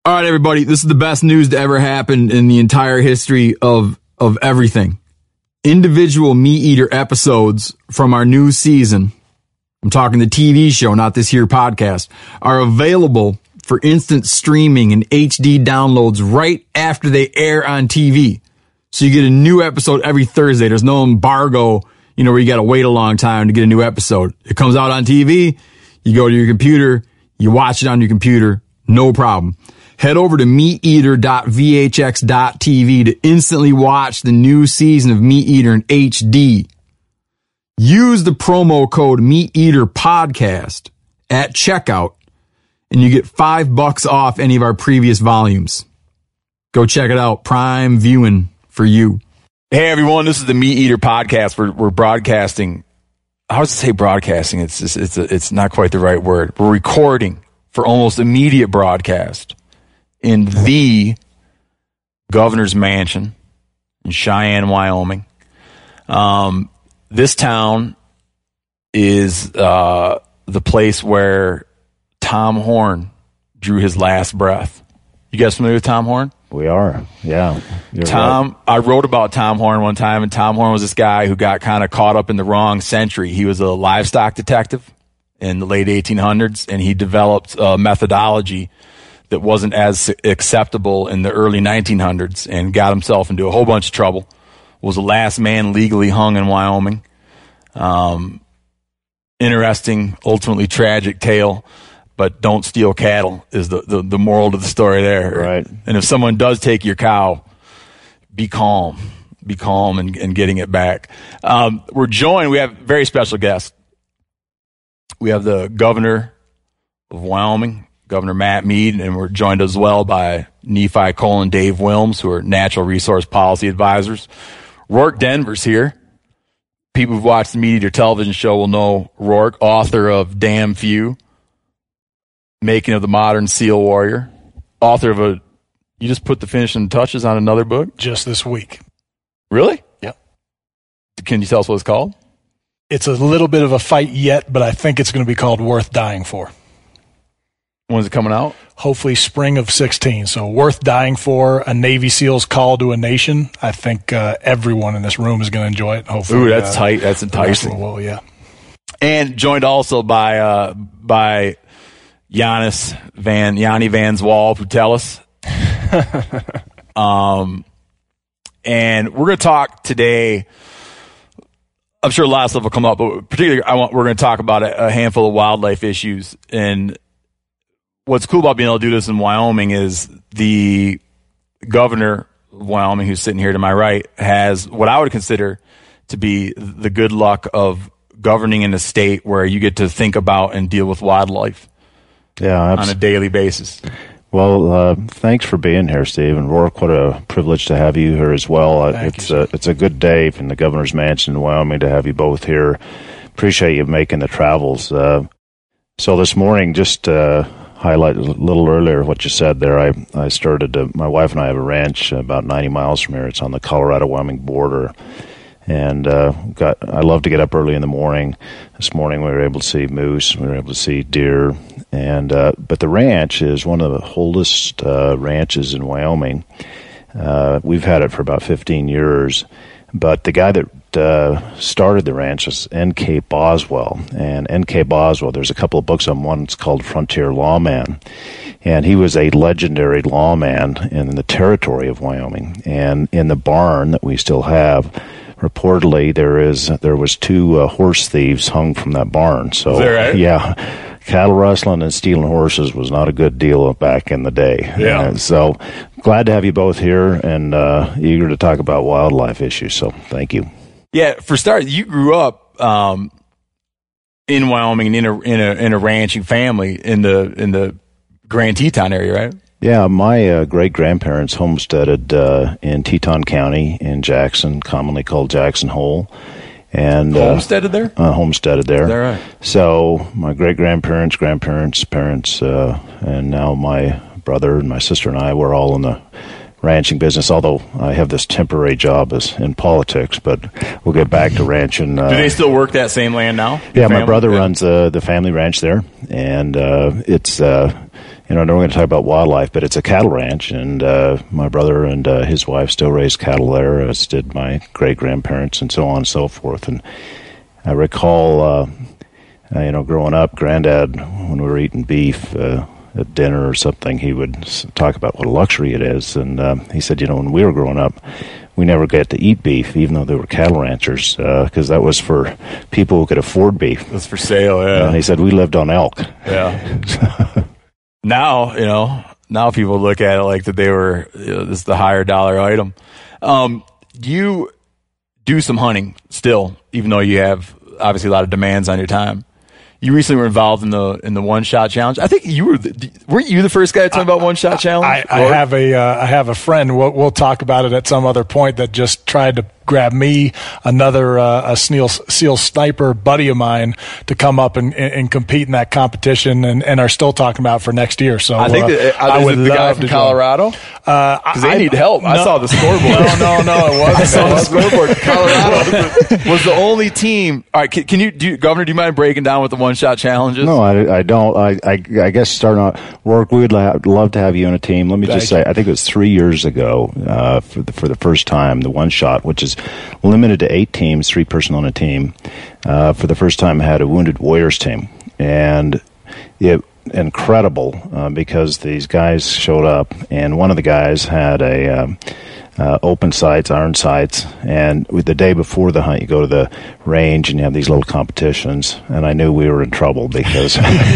All right, everybody, this is the best news to ever happen in the entire history of everything. Individual Meat Eater episodes from our new season, I'm talking the TV show, not this here podcast, are available for instant streaming and HD downloads right after they air on TV. So you get a new episode every Thursday. There's no embargo, where you got to wait a long time to get a new episode. It comes out on TV. You go to your computer, you watch it on your computer, no problem. Head over to meateater.vhx.tv to instantly watch the new season of Meat Eater in HD. Use the promo code MeatEaterPodcast at checkout, and you get $5 off any of our previous volumes. Go check it out. Prime viewing for you. Hey, everyone. This is the Meat Eater Podcast. We're broadcasting. I was to say broadcasting. It's not quite the right word. We're recording for almost immediate broadcast in the governor's mansion in Cheyenne, Wyoming. This town is the place where Tom Horn drew his last breath. You guys familiar with Tom Horn? We are, yeah. Tom, right. I wrote about Tom Horn one time, and Tom Horn was this guy who got kind of caught up in the wrong century. He was a livestock detective in the late 1800s, and he developed a methodology that wasn't as acceptable in the early 1900s and got himself into a whole bunch of trouble. Was the last man legally hung in Wyoming. Interesting, ultimately tragic tale, but don't steal cattle is the moral to the story there. Right. And if someone does take your cow, be calm in getting it back. We're joined, we have a very special guest. We have the governor of Wyoming, Governor Matt Mead, and we're joined as well by Nephi Cole and Dave Wilms, who are natural resource policy advisors. Rourke Denver's here. People who've watched the Meat Eater television show will know Rourke, author of Damn Few, Making of the Modern SEAL Warrior, author of you just put the finishing touches on another book? Just this week. Really? Yep. Can you tell us what it's called? It's a little bit of a fight yet, but I think it's going to be called Worth Dying For. When's it coming out? Hopefully spring of 16. So Worth Dying For, a Navy SEAL's call to a nation. I think everyone in this room is going to enjoy it. Hopefully. Ooh, that's tight. That's enticing. Well, yeah. And joined also by Yanni Van Zwal Putelis. And we're going to talk today. I'm sure a lot of stuff will come up, but particularly we're going to talk about a handful of wildlife issues. And what's cool about being able to do this in Wyoming is the governor of Wyoming, who's sitting here to my right, has what I would consider to be the good luck of governing in a state where you get to think about and deal with wildlife on a daily basis. Well, thanks for being here, Steve. And Rourke, what a privilege to have you here as well. It's a good day in the governor's mansion in Wyoming to have you both here. Appreciate you making the travels. So this morning, just highlight a little earlier what you said there. I started, my wife and I have a ranch about 90 miles from here. It's on the Colorado-Wyoming border. And I love to get up early in the morning. This morning we were able to see moose, we were able to see deer, and but the ranch is one of the oldest ranches in Wyoming. We've had it for about 15 years, but the guy that started the ranch is N.K. Boswell. And N.K. Boswell, there's a couple of books on one. It's called Frontier Lawman, and he was a legendary lawman in the territory of Wyoming. And in the barn that we still have, reportedly there was two horse thieves hung from that barn. So is that right? Yeah, cattle rustling and stealing horses was not a good deal back in the day. Yeah. So glad to have you both here and eager to talk about wildlife issues. So thank you. Yeah, for starters, you grew up in Wyoming in a ranching family in the Grand Teton area, right? Yeah, my great-grandparents homesteaded in Teton County in Jackson, commonly called Jackson Hole. And homesteaded there? Homesteaded there. Is that right? So my great-grandparents, grandparents, parents, and now my brother and my sister and I were all in the ranching business, although I have this temporary job in politics, but we'll get back to ranching. Do they still work that same land now? Yeah, my brother runs the family ranch there, and it's we're going to talk about wildlife, but it's a cattle ranch, and my brother and his wife still raise cattle there, as did my great-grandparents and so on and so forth. And I recall, growing up, Granddad, when we were eating beef at dinner or something, he would talk about what a luxury it is. And he said, when we were growing up, we never got to eat beef, even though they were cattle ranchers, because that was for people who could afford beef. That's for sale, yeah. And he said, we lived on elk. Yeah. Now people look at it like that they were, this is the higher dollar item. You do some hunting still, even though you have obviously a lot of demands on your time. You recently were involved in the One Shot Challenge. I think weren't you the first guy to talk about One Shot Challenge? I have a friend. We'll talk about it at some other point that just tried to grab me, another a SEAL sniper buddy of mine, to come up and compete in that competition, and are still talking about for next year. So I think I would the love guy from to Colorado, because they need help. No, I saw the scoreboard. No, it wasn't. I saw the scoreboard. Colorado was the only team. All right, Governor, do you mind breaking down what the One Shot Challenge is? No, I don't. I guess starting out, Rourke, we would love to have you on a team. Let me just say, I think it was 3 years ago for the first time, the One Shot, which is limited to 8 teams, 3 person on a team. For the first time, had a Wounded Warriors team, and incredible because these guys showed up, and one of the guys had a open sights, iron sights, and the day before the hunt, you go to the range and you have these little competitions, and I knew we were in trouble because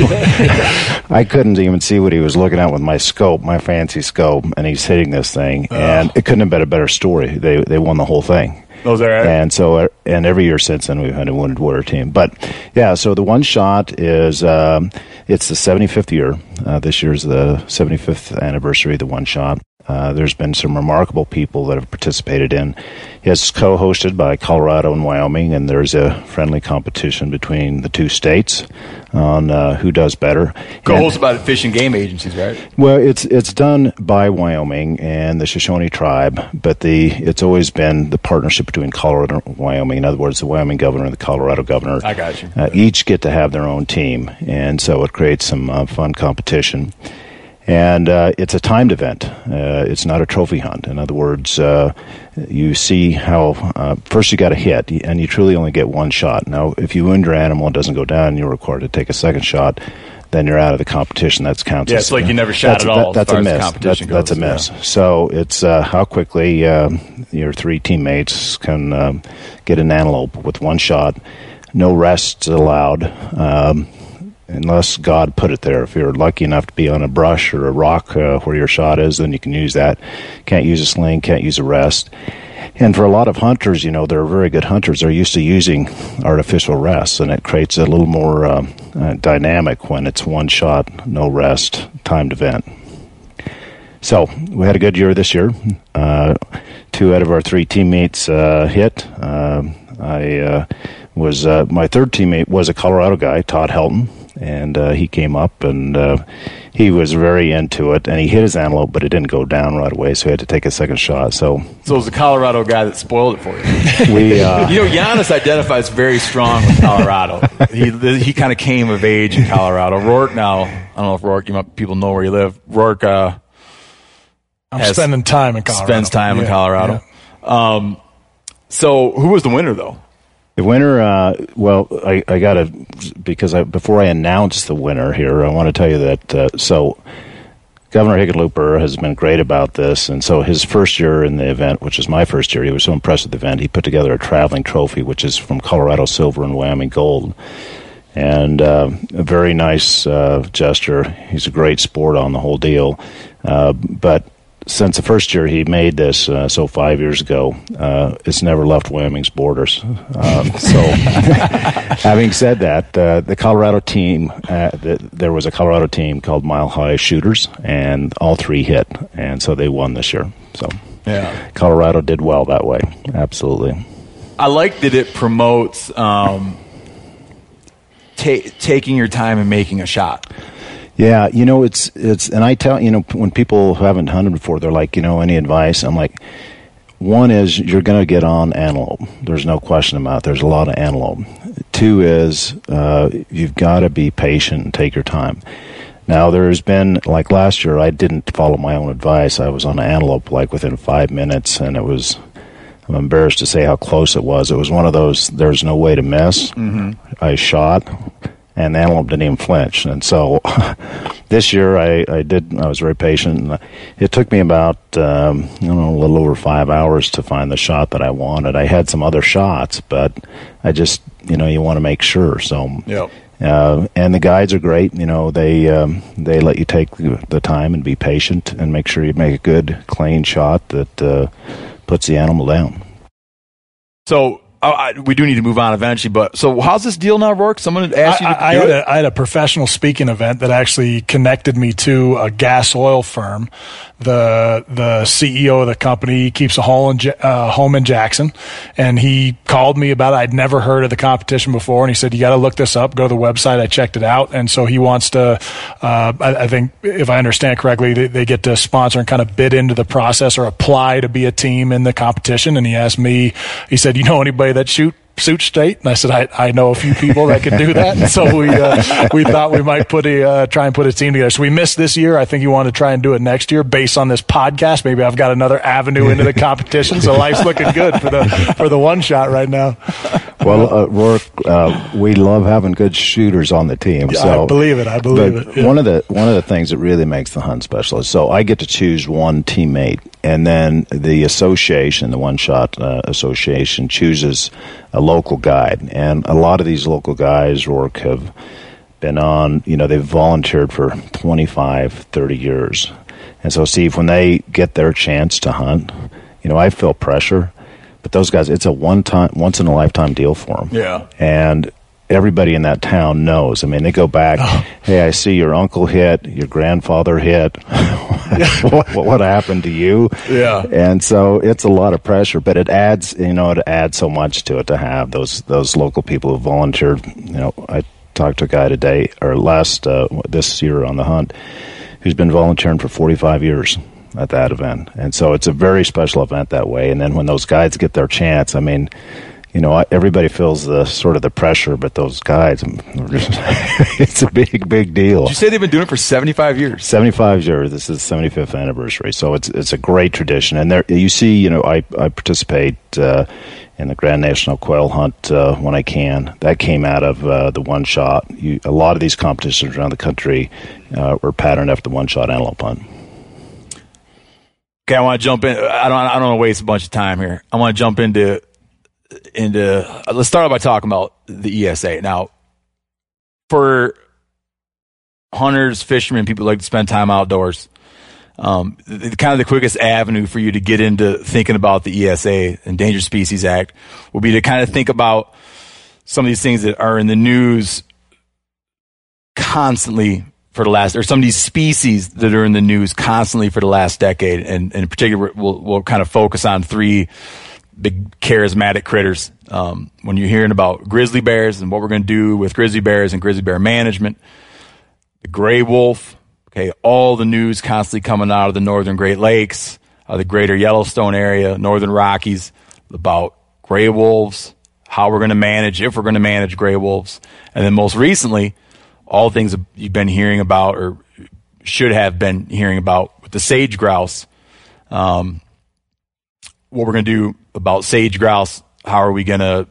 I couldn't even see what he was looking at with my scope, my fancy scope, and he's hitting this thing, and it couldn't have been a better story. They won the whole thing. Oh, is that right? And so, and every year since then, we've had a Wounded Warrior team. But yeah, so the One Shot is it's the 75th year. This year's the 75th anniversary of the One Shot. There's been some remarkable people that have participated in. It's co-hosted by Colorado and Wyoming, and there's a friendly competition between the 2 states on who does better. Co-hosted by the Fish and Game agencies, right? Well, it's done by Wyoming and the Shoshone tribe, but it's always been the partnership between Colorado and Wyoming. In other words, the Wyoming governor and the Colorado governor. I got you. Each get to have their own team, and so it creates some fun competition. And it's a timed event. It's not a trophy hunt. In other words, you see how first you got to hit, and you truly only get 1 shot. Now, if you wound your animal and it doesn't go down, you're required to take a second shot. Then you're out of the competition. That counts. Yeah, it's like you never shot at all. That's a miss. That's a miss. Yeah. So it's how quickly your 3 teammates can get an antelope with 1 shot. No rests allowed. Unless God put it there. If you're lucky enough to be on a brush or a rock where your shot is, then you can use that. Can't use a sling, can't use a rest. And for a lot of hunters, they're very good hunters. They're used to using artificial rests, and it creates a little more dynamic when it's 1 shot, no rest, timed event. So we had a good year this year. 2 out of our 3 teammates hit. My 3rd teammate was a Colorado guy, Todd Helton. And he came up, and he was very into it, and he hit his antelope, but it didn't go down right away, so he had to take a second shot. So it was the Colorado guy that spoiled it for you. Giannis identifies very strong with Colorado. He kind of came of age in Colorado. Rourke now, I don't know if Rourke, people know where you live. Rourke I'm spending time in Colorado. Spends time in Colorado. Yeah. So who was the winner, though? The winner, I got to, before I announce the winner here, I want to tell you that, so Governor Hickenlooper has been great about this, and so his first year in the event, which is my first year, he was so impressed with the event, he put together a traveling trophy, which is from Colorado silver and Wyoming gold, and a very nice gesture. He's a great sport on the whole deal, but since the first year he made this, so 5 years ago, it's never left Wyoming's borders. So, having said that, the Colorado team, there was a Colorado team called Mile High Shooters, and all 3 hit, and so they won this year. So, yeah, Colorado did well that way. Absolutely. I like that it promotes taking your time and making a shot. Yeah, it's, and I tell, when people who haven't hunted before, they're like, any advice? I'm like, one is you're going to get on antelope. There's no question about it. There's a lot of antelope. 2 is you've got to be patient and take your time. Now, there's been, like last year, I didn't follow my own advice. I was on an antelope like within 5 minutes, and it was, I'm embarrassed to say how close it was. It was one of those, there's no way to miss. I shot, and the antelope didn't even flinch. And so this year I was very patient. And it took me about, a little over 5 hours to find the shot that I wanted. I had some other shots, but I just, you want to make sure. So, yep. And the guides are great. They let you take the time and be patient and make sure you make a good, clean shot that puts the animal down. So we do need to move on eventually, but so how's this deal now, Rourke? Someone asked you to do it? I had a professional speaking event that actually connected me to a gas oil firm. The CEO of the company keeps a home in Jackson, and he called me about it. I'd never heard of the competition before, and he said, you got to look this up. Go to the website. I checked it out, and so he wants to, I think, if I understand correctly, they get to sponsor and kind of bid into the process or apply to be a team in the competition. And he asked me, he said, you know anybody that shoots state? And I said, I know a few people that could do that. And so we thought we might try and put a team together. So we missed this year. I think you want to try and do it next year based on this podcast. Maybe I've got another avenue into the competition. So life's looking good for the one shot right now. Well, Rourke, we love having good shooters on the team. Yeah, so, I believe it. Yeah. One of the things that really makes the hunt special is, so I get to choose one teammate, and then the association, the One Shot Association, chooses a local guide. And a lot of these local guys, Rourke, have been on, they've volunteered for 25, 30 years. And so, Steve, when they get their chance to hunt, I feel pressure. But those guys, it's a once-in-a-lifetime deal for them. Yeah. And everybody in that town knows. I mean, they go back, hey, I see your uncle hit, your grandfather hit. what happened to you? Yeah. And so it's a lot of pressure, but it adds, it adds so much to it to have those local people who volunteered. I talked to a guy today, or this year on the hunt, who's been volunteering for 45 years. At that event. And so it's a very special event that way. And then when those guides get their chance, I mean, everybody feels the pressure, but those guides, it's a big deal. Did you say they've been doing it for 75 years? 75 years. This is the 75th anniversary. So it's a great tradition. And there, you see, I participate in the Grand National Quail Hunt when I can. That came out of the One Shot. A lot of these competitions around the country were patterned after the One Shot antelope hunt. Okay, I want to jump in. I don't want to waste a bunch of time here. I want to jump into. Let's start out by talking about the ESA. Now, for hunters, fishermen, people who like to spend time outdoors, kind of the quickest avenue for you to get into thinking about the ESA, Endangered Species Act, will be to kind of think about some of these things that are in the news constantly for the last, or some of these species that are in the news constantly for the last decade. And in particular, we'll kind of focus on three big charismatic critters. When you're hearing about grizzly bears and what we're going to do with grizzly bears and grizzly bear management, the gray wolf, okay, all the news constantly coming out of the northern Great Lakes, the greater Yellowstone area, northern Rockies, about gray wolves, how we're going to manage, if we're going to manage gray wolves. And then most recently, all things you've been hearing about, or should have been hearing about, with the sage grouse. What we're going to do about sage grouse, how were we going to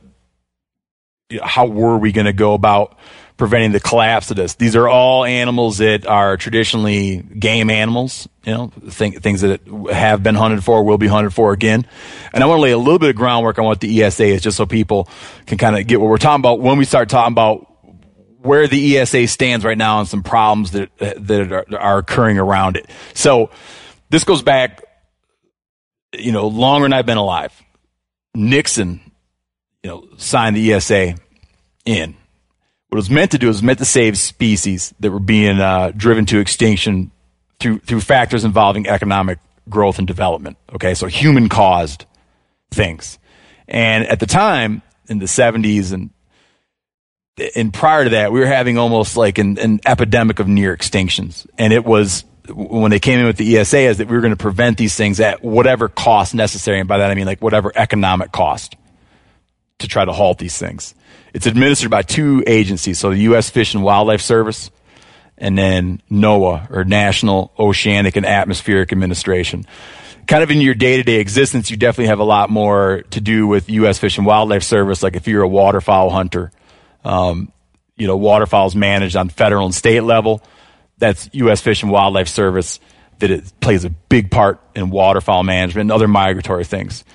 go about preventing the collapse of this? These are all animals that are traditionally game animals, things that have been hunted for, will be hunted for again. And I want to lay a little bit of groundwork on what the ESA is, just so people can kind of get what we're talking about when we start talking about where the ESA stands right now and some problems that are occurring around it. So this goes back, longer than I've been alive. Nixon, signed the ESA in. What it was meant to do is meant to save species that were being driven to extinction through factors involving economic growth and development. Okay, so human-caused things. And at the time, in the 70s and prior to that, we were having almost like an epidemic of near extinctions. And it was, when they came in with the ESA, is that we were going to prevent these things at whatever cost necessary. And by that, I mean like whatever economic cost to try to halt these things. It's administered by two agencies. So the U.S. Fish and Wildlife Service and then NOAA, or National Oceanic and Atmospheric Administration. Kind of in your day-to-day existence, you definitely have a lot more to do with U.S. Fish and Wildlife Service. Like if you're a waterfowl hunter, waterfowl's managed on federal and state level. That's U.S. Fish and Wildlife Service, that it plays a big part in waterfowl management and other migratory things.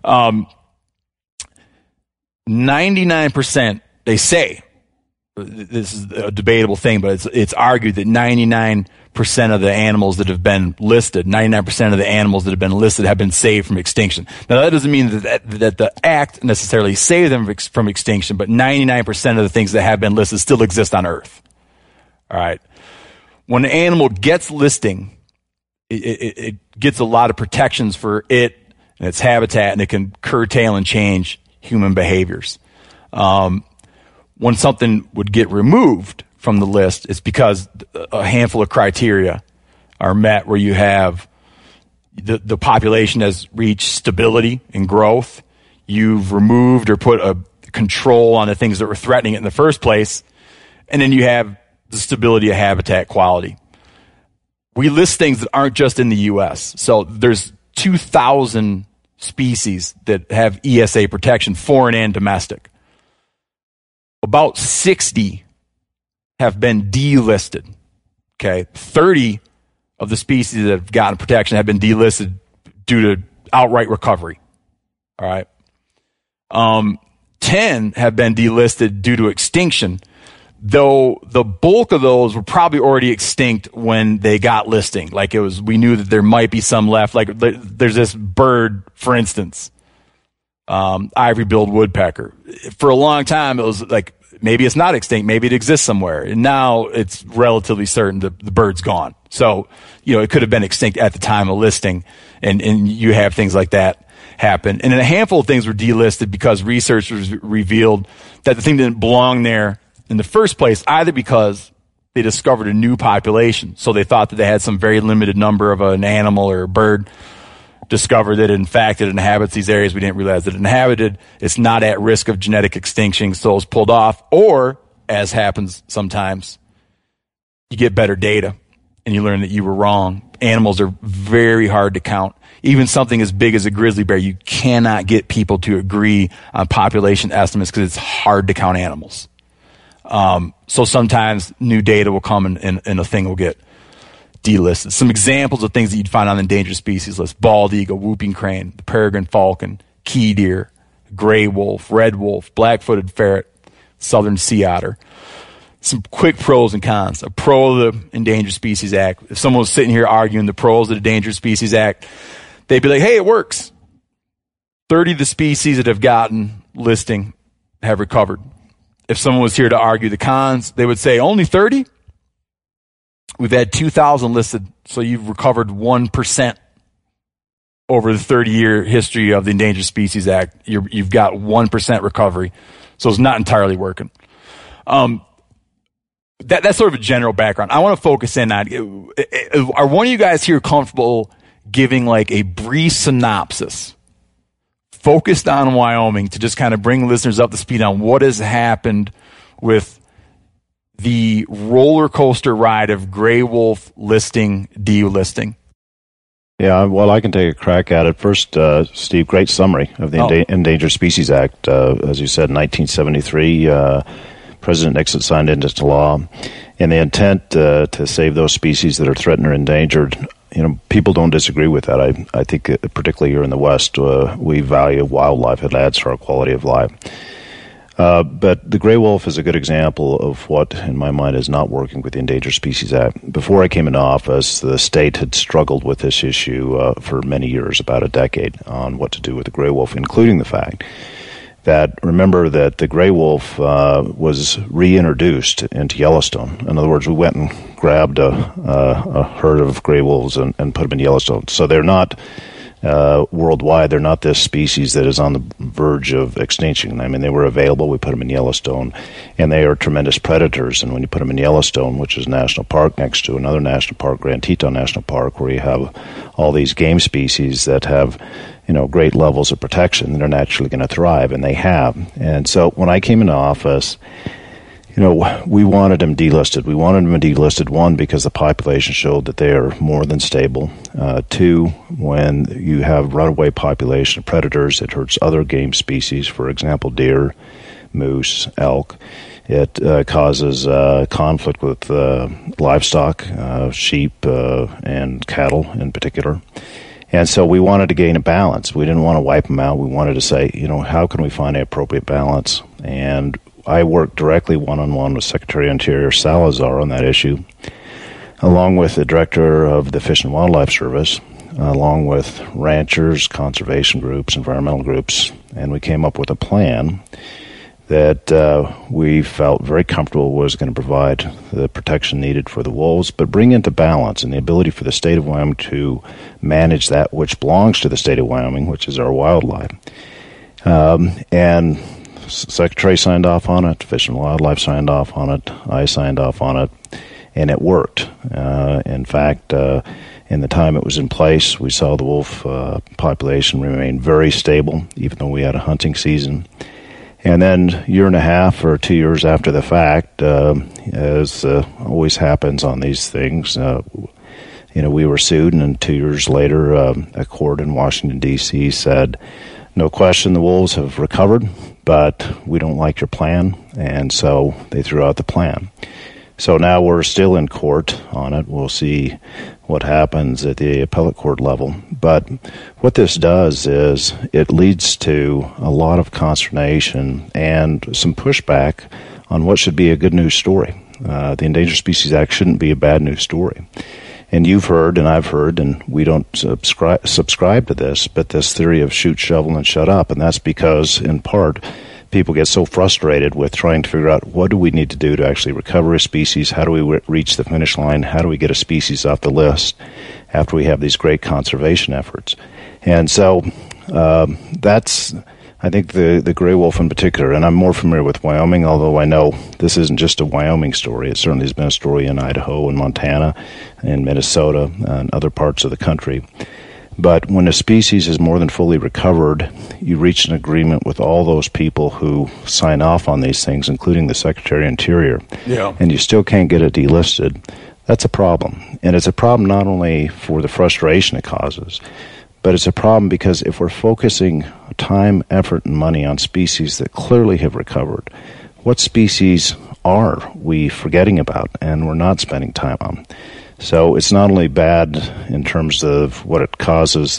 99%, they say, this is a debatable thing, but it's argued that 99% of the animals that have been listed, 99% of the animals that have been listed have been saved from extinction. Now, that doesn't mean that the act necessarily saved them from extinction, but 99% of the things that have been listed still exist on Earth. All right. When an animal gets listing, it gets a lot of protections for it and its habitat, and it can curtail and change human behaviors. When something would get removed from the list, it's because a handful of criteria are met, where you have the population has reached stability and growth. You've removed or put a control on the things that were threatening it in the first place. And then you have the stability of habitat quality. We list things that aren't just in the U.S. So there's 2,000 species that have ESA protection, foreign and domestic. About 60 have been delisted. Okay. 30 of the species that have gotten protection have been delisted due to outright recovery. All right. 10 have been delisted due to extinction, though the bulk of those were probably already extinct when they got listing. Like we knew that there might be some left. Like there's this bird, for instance, ivory-billed woodpecker. For a long time, it was like, maybe it's not extinct, maybe it exists somewhere. And now it's relatively certain the bird's gone. So, it could have been extinct at the time of listing, and you have things like that happen. And then a handful of things were delisted because researchers revealed that the thing didn't belong there in the first place, either because they discovered a new population. So they thought that they had some very limited number of an animal or a bird, discovered that in fact it inhabits these areas we didn't realize it inhabited. It's not at risk of genetic extinction, so it's pulled off. Or, as happens sometimes, you get better data and you learn that you were wrong. Animals are very hard to count. Even something as big as a grizzly bear, you cannot get people to agree on population estimates because it's hard to count animals. So sometimes new data will come and a thing will get delisted. Some examples of things that you'd find on the endangered species list: bald eagle, whooping crane, the peregrine falcon, key deer, gray wolf, red wolf, black-footed ferret, southern sea otter. Some quick pros and cons. A pro of the Endangered Species Act: if someone was sitting here arguing the pros of the Endangered Species Act, they'd be like, hey, it works. 30 of the species that have gotten listing have recovered. If someone was here to argue the cons, they would say, only 30? We've had 2,000 listed, so you've recovered 1% over the 30-year history of the Endangered Species Act. You've got 1% recovery, so it's not entirely working. That's sort of a general background. I want to focus in on, are one of you guys here comfortable giving like a brief synopsis focused on Wyoming to just kind of bring listeners up to speed on what has happened with the roller coaster ride of gray wolf listing, delisting? Yeah, well, I can take a crack at it. First, Steve, great summary of the Endangered Species Act. As you said, in 1973, President Nixon signed it into law, and the intent to save those species that are threatened or endangered. People don't disagree with that. I think, particularly here in the West, we value wildlife. It adds to our quality of life. But the gray wolf is a good example of what, in my mind, is not working with the Endangered Species Act. Before I came into office, the state had struggled with this issue for many years, about a decade, on what to do with the gray wolf, including the fact that, remember that the gray wolf was reintroduced into Yellowstone. In other words, we went and grabbed a herd of gray wolves and put them in Yellowstone. So they're not worldwide. They're not this species that is on the verge of extinction. I mean, they were available. We put them in Yellowstone, and they are tremendous predators. And when you put them in Yellowstone, which is a national park next to another national park, Grand Teton National Park, where you have all these game species that have great levels of protection, they're naturally going to thrive, and they have. And so when I came into office, We wanted them delisted. We wanted them delisted, one, because the population showed that they are more than stable. Two, when you have runaway population of predators, it hurts other game species, for example, deer, moose, elk. It causes conflict with livestock, sheep, and cattle in particular. And so we wanted to gain a balance. We didn't want to wipe them out. We wanted to say, how can we find an appropriate balance? And I worked directly one-on-one with Secretary of Interior Salazar on that issue, along with the Director of the Fish and Wildlife Service, along with ranchers, conservation groups, environmental groups, and we came up with a plan that we felt very comfortable was going to provide the protection needed for the wolves, but bring into balance and the ability for the state of Wyoming to manage that which belongs to the state of Wyoming, which is our wildlife. And Secretary signed off on it, Fish and Wildlife signed off on it, I signed off on it, and it worked. In fact, in the time it was in place, we saw the wolf population remain very stable, even though we had a hunting season. And then a year and a half or 2 years after the fact, as always happens on these things, we were sued, and then 2 years later, a court in Washington, D.C. said, no question the wolves have recovered, but we don't like your plan, and so they threw out the plan. So now we're still in court on it. We'll see what happens at the appellate court level. But what this does is it leads to a lot of consternation and some pushback on what should be a good news story. The Endangered Species Act shouldn't be a bad news story. And you've heard, and I've heard, and we don't subscribe to this, but this theory of shoot, shovel, and shut up. And that's because, in part, people get so frustrated with trying to figure out what do we need to do to actually recover a species, how do we reach the finish line, how do we get a species off the list after we have these great conservation efforts. And so that's, I think, the gray wolf in particular, and I'm more familiar with Wyoming, although I know this isn't just a Wyoming story. It certainly has been a story in Idaho and Montana and Minnesota and other parts of the country. But when a species is more than fully recovered, you reach an agreement with all those people who sign off on these things, including the Secretary of Interior, and you still can't get it delisted. That's a problem. And it's a problem not only for the frustration it causes, but it's a problem because if we're focusing time, effort, and money on species that clearly have recovered, what species are we forgetting about and we're not spending time on? So it's not only bad in terms of what it causes,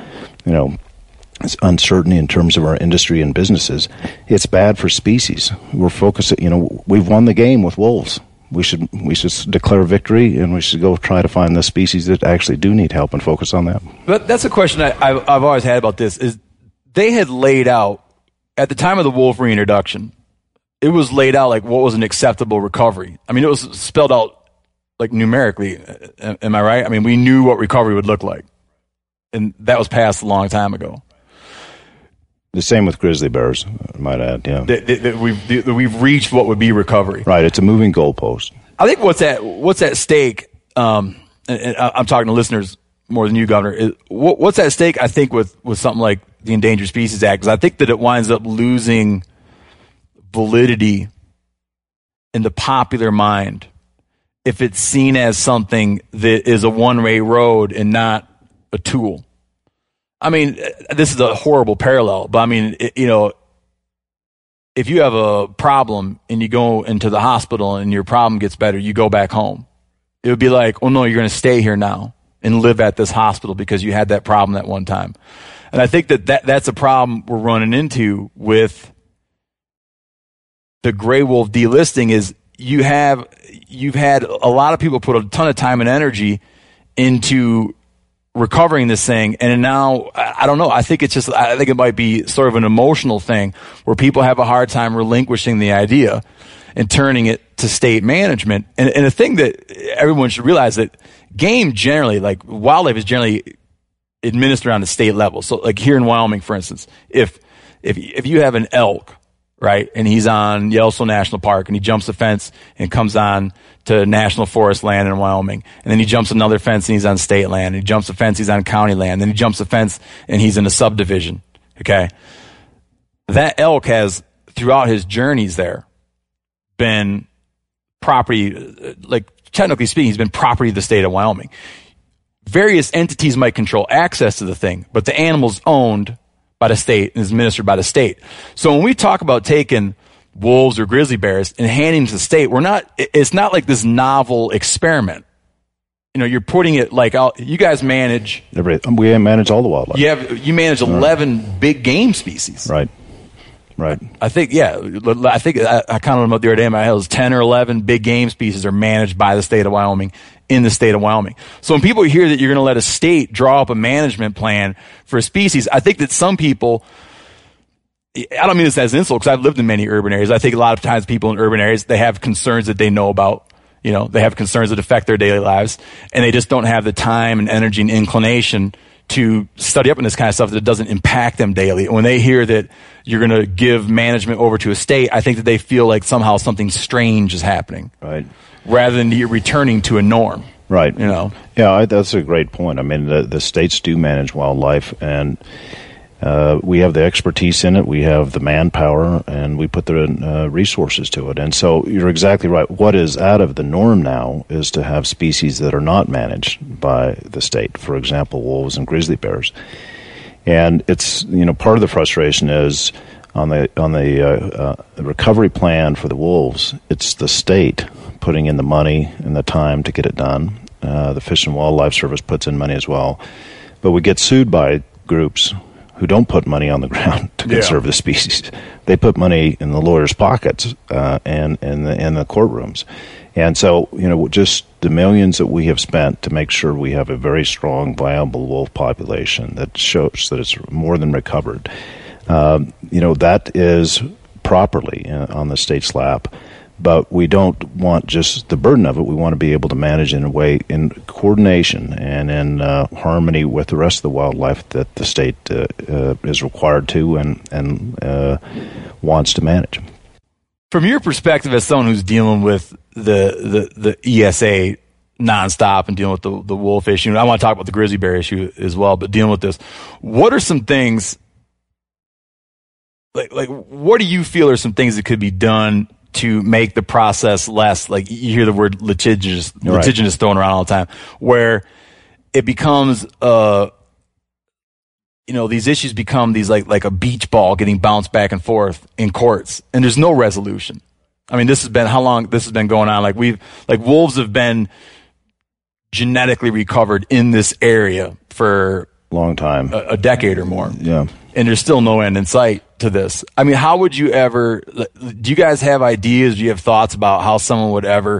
it's uncertainty in terms of our industry and businesses. It's bad for species. We're focusing, we've won the game with wolves. We should declare victory, and we should go try to find the species that actually do need help and focus on that. But that's a question I've always had about this, is they had laid out, at the time of the wolf reintroduction, it was laid out like what was an acceptable recovery. I mean, it was spelled out like numerically. Am I right? I mean, we knew what recovery would look like, and that was passed a long time ago. The same with grizzly bears, I might add. Yeah, we've reached what would be recovery. Right, it's a moving goalpost. I think what's at stake. And I'm talking to listeners more than you, Governor. What's at stake? I think with something like the Endangered Species Act, because I think that it winds up losing validity in the popular mind if it's seen as something that is a one-way road and not a tool. I mean, this is a horrible parallel, but I mean, if you have a problem and you go into the hospital and your problem gets better, you go back home. It would be like, oh no, you're going to stay here now and live at this hospital because you had that problem that one time. And I think that's a problem we're running into with the gray wolf delisting is you've had a lot of people put a ton of time and energy into recovering this thing, and now I don't know. I think it might be sort of an emotional thing where people have a hard time relinquishing the idea and turning it to state management. And a thing that everyone should realize that game generally, like wildlife, is generally administered on the state level. So, like here in Wyoming, for instance, if you have an elk, right, and he's on Yellowstone National Park, and he jumps the fence and comes on to national forest land in Wyoming, and then he jumps another fence and he's on state land, and he jumps the fence, he's on county land, then he jumps the fence and he's in a been property, like technically speaking, he's been property of the state of Wyoming. Various entities might control access to the thing, but the animal's owned by the state and is administered by the state. So when we talk about taking wolves or grizzly bears and handing them to the state, it's not like this novel experiment. You know, you're putting it like you guys manage. We manage all the wildlife. You manage 11 big game species. Right. I think I counted them up the other day in my head. It was 10 or 11 big game species are managed by the state of Wyoming in the state of Wyoming. So when people hear that you're going to let a state draw up a management plan for a species, I think that some people, I don't mean this as an insult because I've lived in many urban areas. I think a lot of times people in urban areas, they have concerns that they know about. You know, they have concerns that affect their daily lives, and they just don't have the time and energy and inclination to study up on this kind of stuff that doesn't impact them daily. When they hear that you're going to give management over to a state, I think that they feel like somehow something strange is happening. Right. Rather than you're returning to a norm. Right. You know. Yeah, that's a great point. I mean, the states do manage wildlife, and we have the expertise in it. We have the manpower, and we put the resources to it. And so you're exactly right. What is out of the norm now is to have species that are not managed by the state. For example, wolves and grizzly bears. And it's, part of the frustration is on the recovery plan for the wolves, it's the state putting in the money and the time to get it done. The Fish and Wildlife Service puts in money as well. But we get sued by groups who don't put money on the ground to conserve the species. They put money in the lawyers' pockets and in the courtrooms. And so, just the millions that we have spent to make sure we have a very strong, viable wolf population that shows that it's more than recovered, that is properly on the state's lap. But we don't want just the burden of it. We want to be able to manage in a way in coordination and in harmony with the rest of the wildlife that the state is required to and wants to manage. From your perspective as someone who's dealing with the ESA nonstop and dealing with the wolf issue, and I want to talk about the grizzly bear issue as well, but dealing with this, what are some things, like what do you feel are some things that could be done to make the process less, like you hear the word litigious thrown around all the time, where it becomes, these issues become these like a beach ball getting bounced back and forth in courts, and there's no resolution. I mean, how long this has been going on? Wolves have been genetically recovered in this area for long time, a decade or more. Yeah. And there's still no end in sight to this. I mean, how would you ever, do you guys have ideas? Do you have thoughts about how someone would ever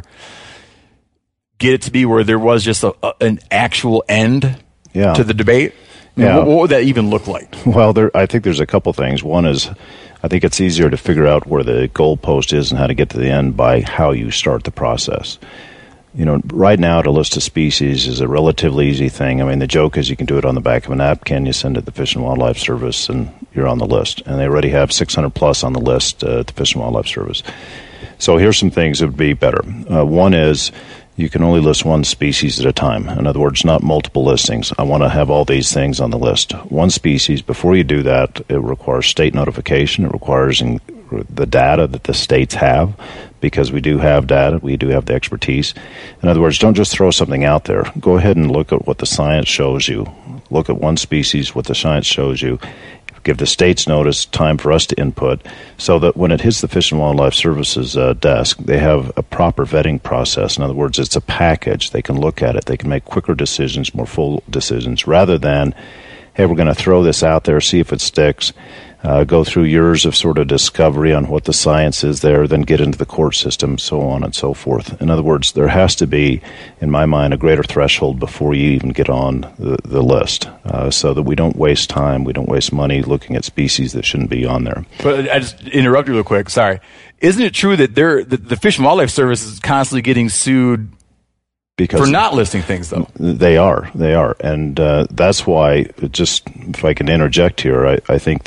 get it to be where there was just an actual end to the debate? Yeah. What would that even look like? Well, I think there's a couple things. One is, I think it's easier to figure out where the goalpost is and how to get to the end by how you start the process. Right now to list a species is a relatively easy thing. I mean, the joke is you can do it on the back of a napkin. You send it to the Fish and Wildlife Service, and you're on the list. And they already have 600 plus on the list at the Fish and Wildlife Service. So here's some things that would be better. One is you can only list one species at a time. In other words, not multiple listings. I want to have all these things on the list. One species. Before you do that, it requires state notification. It requires the data that the states have, because we do have data, we do have the expertise. In other words, don't just throw something out there. Go ahead and look at what the science shows you. Look at one species, what the science shows you. Give the states notice, time for us to input, so that when it hits the Fish and Wildlife Service's desk, they have a proper vetting process. In other words, it's a package. They can look at it. They can make quicker decisions, more full decisions, rather than, hey, we're going to throw this out there, see if it sticks, go through years of sort of discovery on what the science is there, then get into the court system, so on and so forth. In other words, there has to be, in my mind, a greater threshold before you even get on the list, so that we don't waste time, we don't waste money looking at species that shouldn't be on there. But I just interrupt you real quick, sorry. Isn't it true that the Fish and Wildlife Service is constantly getting sued for not listing things, though? They are. And that's why, just if I can interject here, I think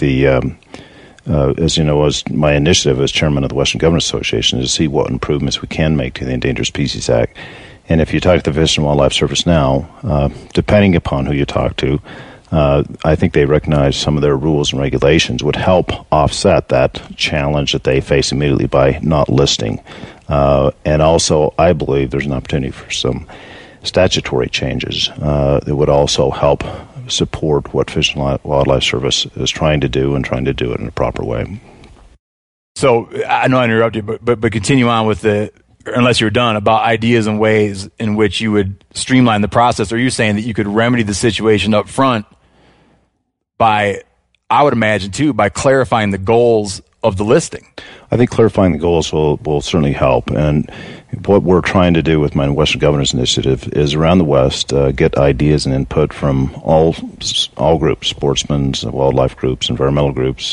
as you know, as my initiative as chairman of the Western Governors Association is to see what improvements we can make to the Endangered Species Act. And if you talk to the Fish and Wildlife Service now, depending upon who you talk to, I think they recognize some of their rules and regulations would help offset that challenge that they face immediately by not listing. And also, I believe there's an opportunity for some statutory changes that would also help support what Fish and Wildlife Service is trying to do and trying to do it in a proper way. So I know I interrupted you, but continue on with unless you're done, about ideas and ways in which you would streamline the process. Or you're saying that you could remedy the situation up front by, I would imagine too, by clarifying the goals of the listing. I think clarifying the goals will certainly help. And what we're trying to do with my Western Governors Initiative is around the West get ideas and input from all groups, sportsmen, wildlife groups, environmental groups,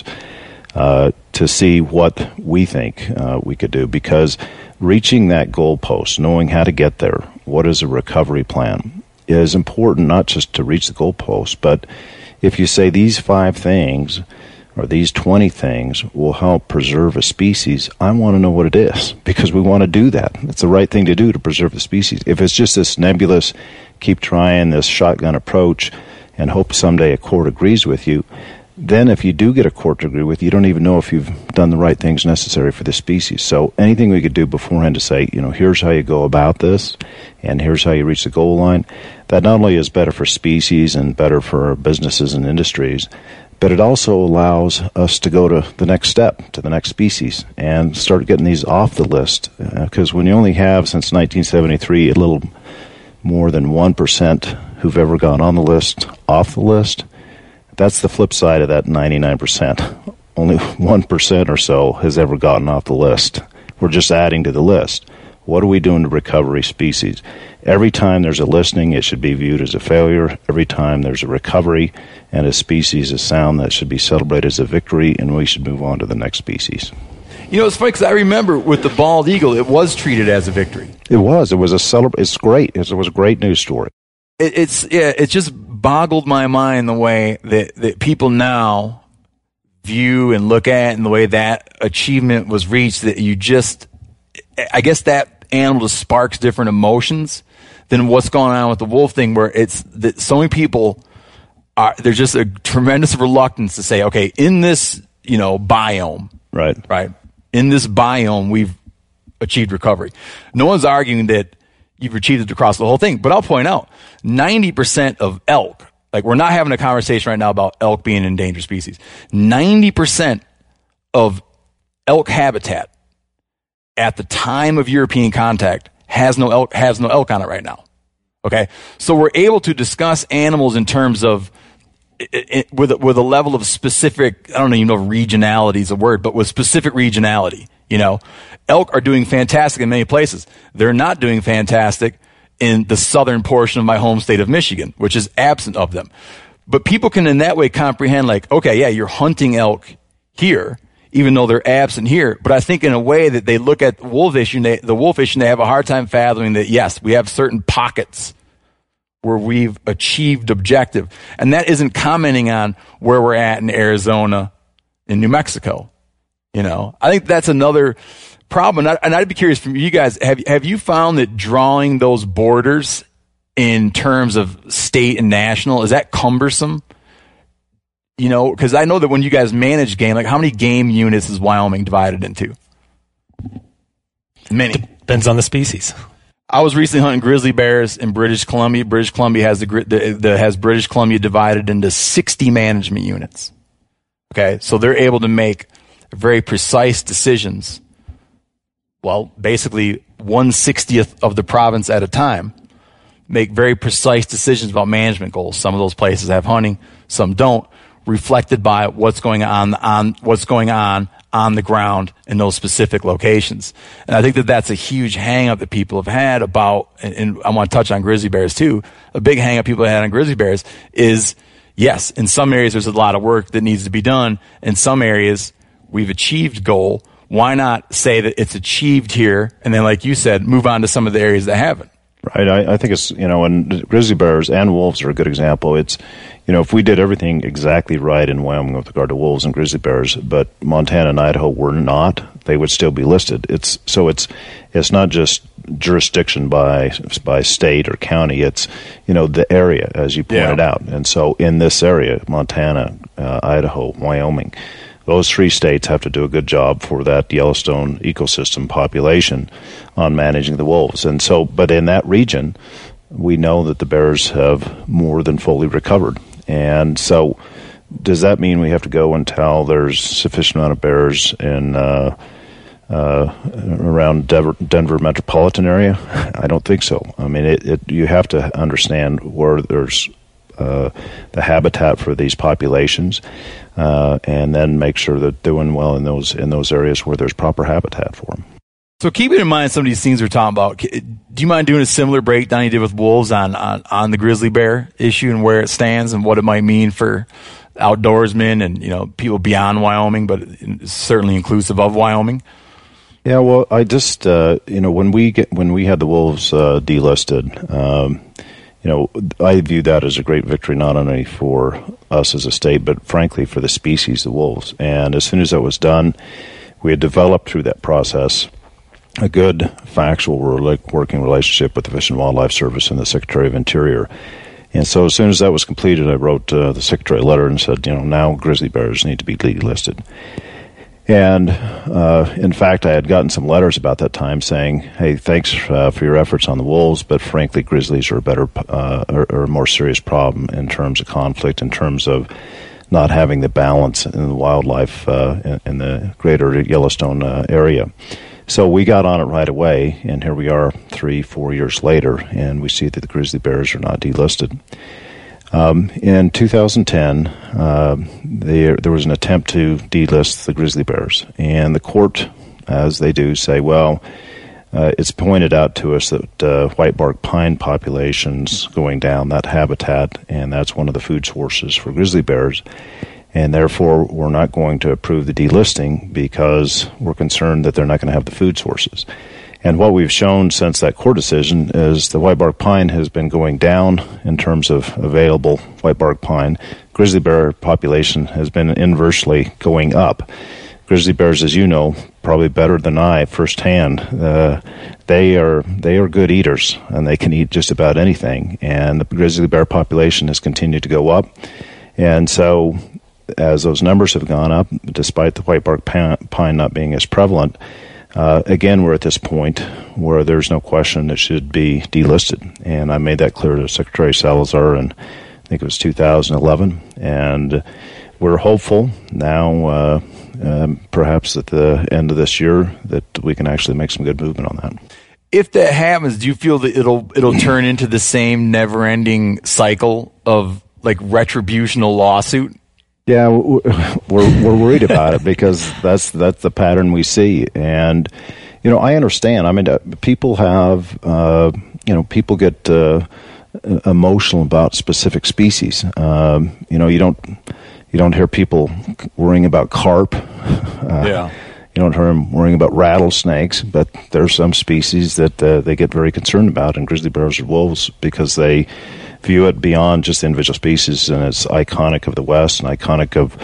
to see what we think we could do. Because reaching that goalpost, knowing how to get there, what is a recovery plan, is important not just to reach the goalpost, but if you say these 5 things or these 20 things will help preserve a species, I want to know what it is, because we want to do that. It's the right thing to do to preserve the species. If it's just this nebulous, keep trying this shotgun approach and hope someday a court agrees with you, then if you do get a court to agree with you, you don't even know if you've done the right things necessary for the species. So anything we could do beforehand to say, here's how you go about this, and here's how you reach the goal line, that not only is better for species and better for businesses and industries, but it also allows us to go to the next step, to the next species, and start getting these off the list. Because when you only have, since 1973, a little more than 1% who've ever gone on the list, off the list, that's the flip side of that 99%. Only 1% or so has ever gotten off the list. We're just adding to the list. What are we doing to recovery species? Every time there's a listing, it should be viewed as a failure. Every time there's a recovery and a species is sound, that should be celebrated as a victory, and we should move on to the next species. It's funny because I remember with the bald eagle, it was treated as a victory. It was. It was It's great. It was a great news story. It just boggled my mind the way that people now view and look at, and the way that achievement was reached, that I guess that animal just sparks different emotions than what's going on with the wolf thing, where it's that so many people there's just a tremendous reluctance to say, okay, in this, biome, right, in this biome, we've achieved recovery. No one's arguing that you've achieved it across the whole thing. But I'll point out, 90% of elk, like we're not having a conversation right now about elk being an endangered species. 90% of elk habitat at the time of European contact has no elk on it right now. Okay? So we're able to discuss animals in terms of with a level of specific, I don't even know if regionality is a word, but with specific regionality. Elk are doing fantastic in many places. They're not doing fantastic in the southern portion of my home state of Michigan, which is absent of them. But people can in that way comprehend, like, okay, yeah, you're hunting elk here, even though they're absent here. But I think in a way that they look at the wolf issue, they have a hard time fathoming that, yes, we have certain pockets where we've achieved objective. And that isn't commenting on where we're at in Arizona, in New Mexico. I think that's another problem. And I'd be curious from you guys, have you found that drawing those borders in terms of state and national, is that cumbersome? Because I know that when you guys manage game, like how many game units is Wyoming divided into? Many. Depends on the species. I was recently hunting grizzly bears in British Columbia. British Columbia has has British Columbia divided into 60 management units. Okay, so they're able to make very precise decisions. Well, basically 1/60th of the province at a time, make very precise decisions about management goals. Some of those places have hunting, some don't, reflected by what's going on the ground in those specific locations. And I think that that's a huge hang-up that people have had about, and I want to touch on grizzly bears too, a big hang-up people have had on grizzly bears is, yes, in some areas there's a lot of work that needs to be done. In some areas we've achieved goal. Why not say that it's achieved here, and then, like you said, move on to some of the areas that haven't? Right. I think it's, and grizzly bears and wolves are a good example. It's, if we did everything exactly right in Wyoming with regard to wolves and grizzly bears, but Montana and Idaho were not, they would still be listed. It's not just jurisdiction by state or county. It's, the area, as you pointed out. And so in this area, Montana, Idaho, Wyoming, those 3 states have to do a good job for that Yellowstone ecosystem population on managing the wolves. And so, but in that region, we know that the bears have more than fully recovered. And so does that mean we have to go until there's sufficient amount of bears in around Denver metropolitan area? I don't think so. I mean, you have to understand where there's the habitat for these populations, and then make sure that they're doing well in those areas where there's proper habitat for them. So keeping in mind some of these things we're talking about, do you mind doing a similar breakdown you did with wolves on the grizzly bear issue and where it stands and what it might mean for outdoorsmen and people beyond Wyoming, but certainly inclusive of Wyoming? Yeah, well, I just when we had the wolves delisted, I view that as a great victory, not only for us as a state, but frankly for the species, the wolves. And as soon as that was done, we had developed through that process a good factual working relationship with the Fish and Wildlife Service and the Secretary of Interior. And so as soon as that was completed, I wrote the Secretary a letter and said, now grizzly bears need to be delisted. And in fact, I had gotten some letters about that time saying, hey, thanks for your efforts on the wolves, but frankly, grizzlies are a more serious problem in terms of conflict, in terms of not having the balance in the wildlife in the greater Yellowstone area. So we got on it right away, and here we are 3-4 years later, and we see that the grizzly bears are not delisted. In 2010, there was an attempt to delist the grizzly bears, and the court, as they do, say, well, it's pointed out to us that whitebark pine populations going down, that habitat, and that's one of the food sources for grizzly bears, and therefore we're not going to approve the delisting because we're concerned that they're not going to have the food sources. And what we've shown since that court decision is the whitebark pine has been going down in terms of available whitebark pine. Grizzly bear population has been inversely going up. Grizzly bears, as you know, probably better than I firsthand, they are good eaters, and they can eat just about anything. And the grizzly bear population has continued to go up. And so as those numbers have gone up, despite the whitebark pine not being as prevalent, again, we're at this point where there's no question it should be delisted. And I made that clear to Secretary Salazar in, I think it was 2011. And we're hopeful now, perhaps at the end of this year, that we can actually make some good movement on that. If that happens, do you feel that it'll turn into the same never-ending cycle of like retributional lawsuit? Yeah, we're worried about it because that's the pattern we see, and I understand. I mean, people have people get emotional about specific species. You don't hear people worrying about carp. Yeah. You don't hear them worrying about rattlesnakes, but there's some species that they get very concerned about, and grizzly bears or wolves, because they view it beyond just the individual species, and it's iconic of the West and iconic of,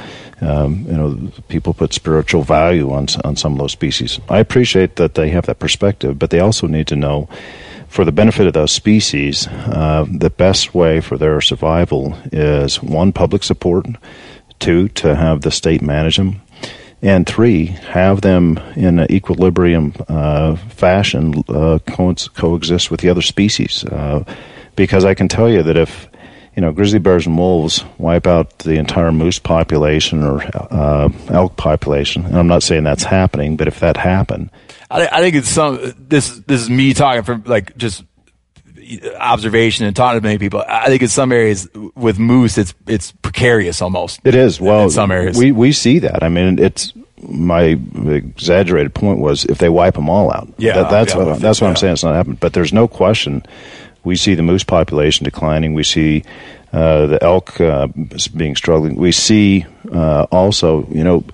people put spiritual value on some of those species. I appreciate that they have that perspective, but they also need to know, for the benefit of those species, the best way for their survival is, 1, public support, 2, to have the state manage them, and 3, have them in an equilibrium fashion coexist with the other species. Because I can tell you that if grizzly bears and wolves wipe out the entire moose population or elk population, and I'm not saying that's happening, but if that happened, I think it's this is me talking from like just observation and talking to many people. I think in some areas with moose, it's precarious almost. It is. Well, in some areas we see that. I mean, it's my exaggerated point was if they wipe them all out. Yeah, that's what I'm saying. It's not happening. But there's no question. We see the moose population declining. We see the elk being struggling. We see also,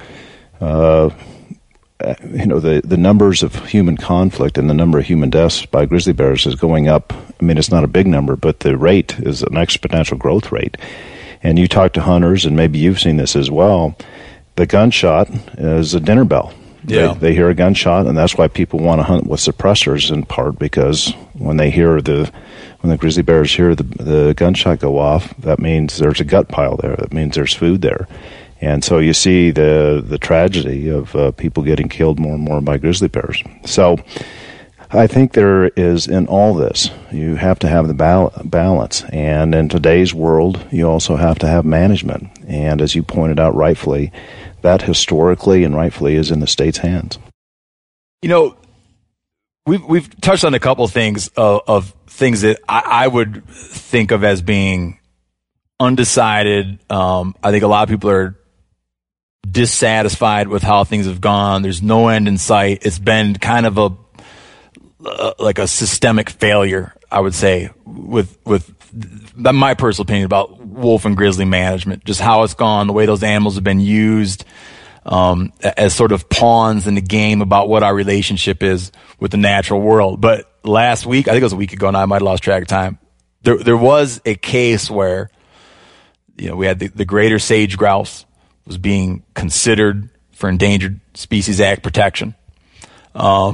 the numbers of human conflict and the number of human deaths by grizzly bears is going up. I mean, it's not a big number, but the rate is an exponential growth rate. And you talk to hunters, and maybe you've seen this as well. The gunshot is a dinner bell. Yeah. They hear a gunshot, and that's why people want to hunt with suppressors, in part because when the grizzly bears hear the gunshot go off, that means there's a gut pile there. That means there's food there. And so you see the tragedy of people getting killed more and more by grizzly bears. So I think there is, in all this, you have to have the balance. And in today's world, you also have to have management. And as you pointed out rightfully, that historically and rightfully is in the state's hands. You know, we've touched on a couple of things of things that I would think of as being undecided. I think a lot of people are dissatisfied with how things have gone. There's no end in sight. It's been kind of like a systemic failure, I would say, with my personal opinion about wolf and grizzly management, just how it's gone, the way those animals have been used as sort of pawns in the game about what our relationship is with the natural world. But last week, I think it was a week ago now, I might have lost track of time, there was a case where, you know, we had the greater sage grouse was being considered for Endangered Species Act protection. A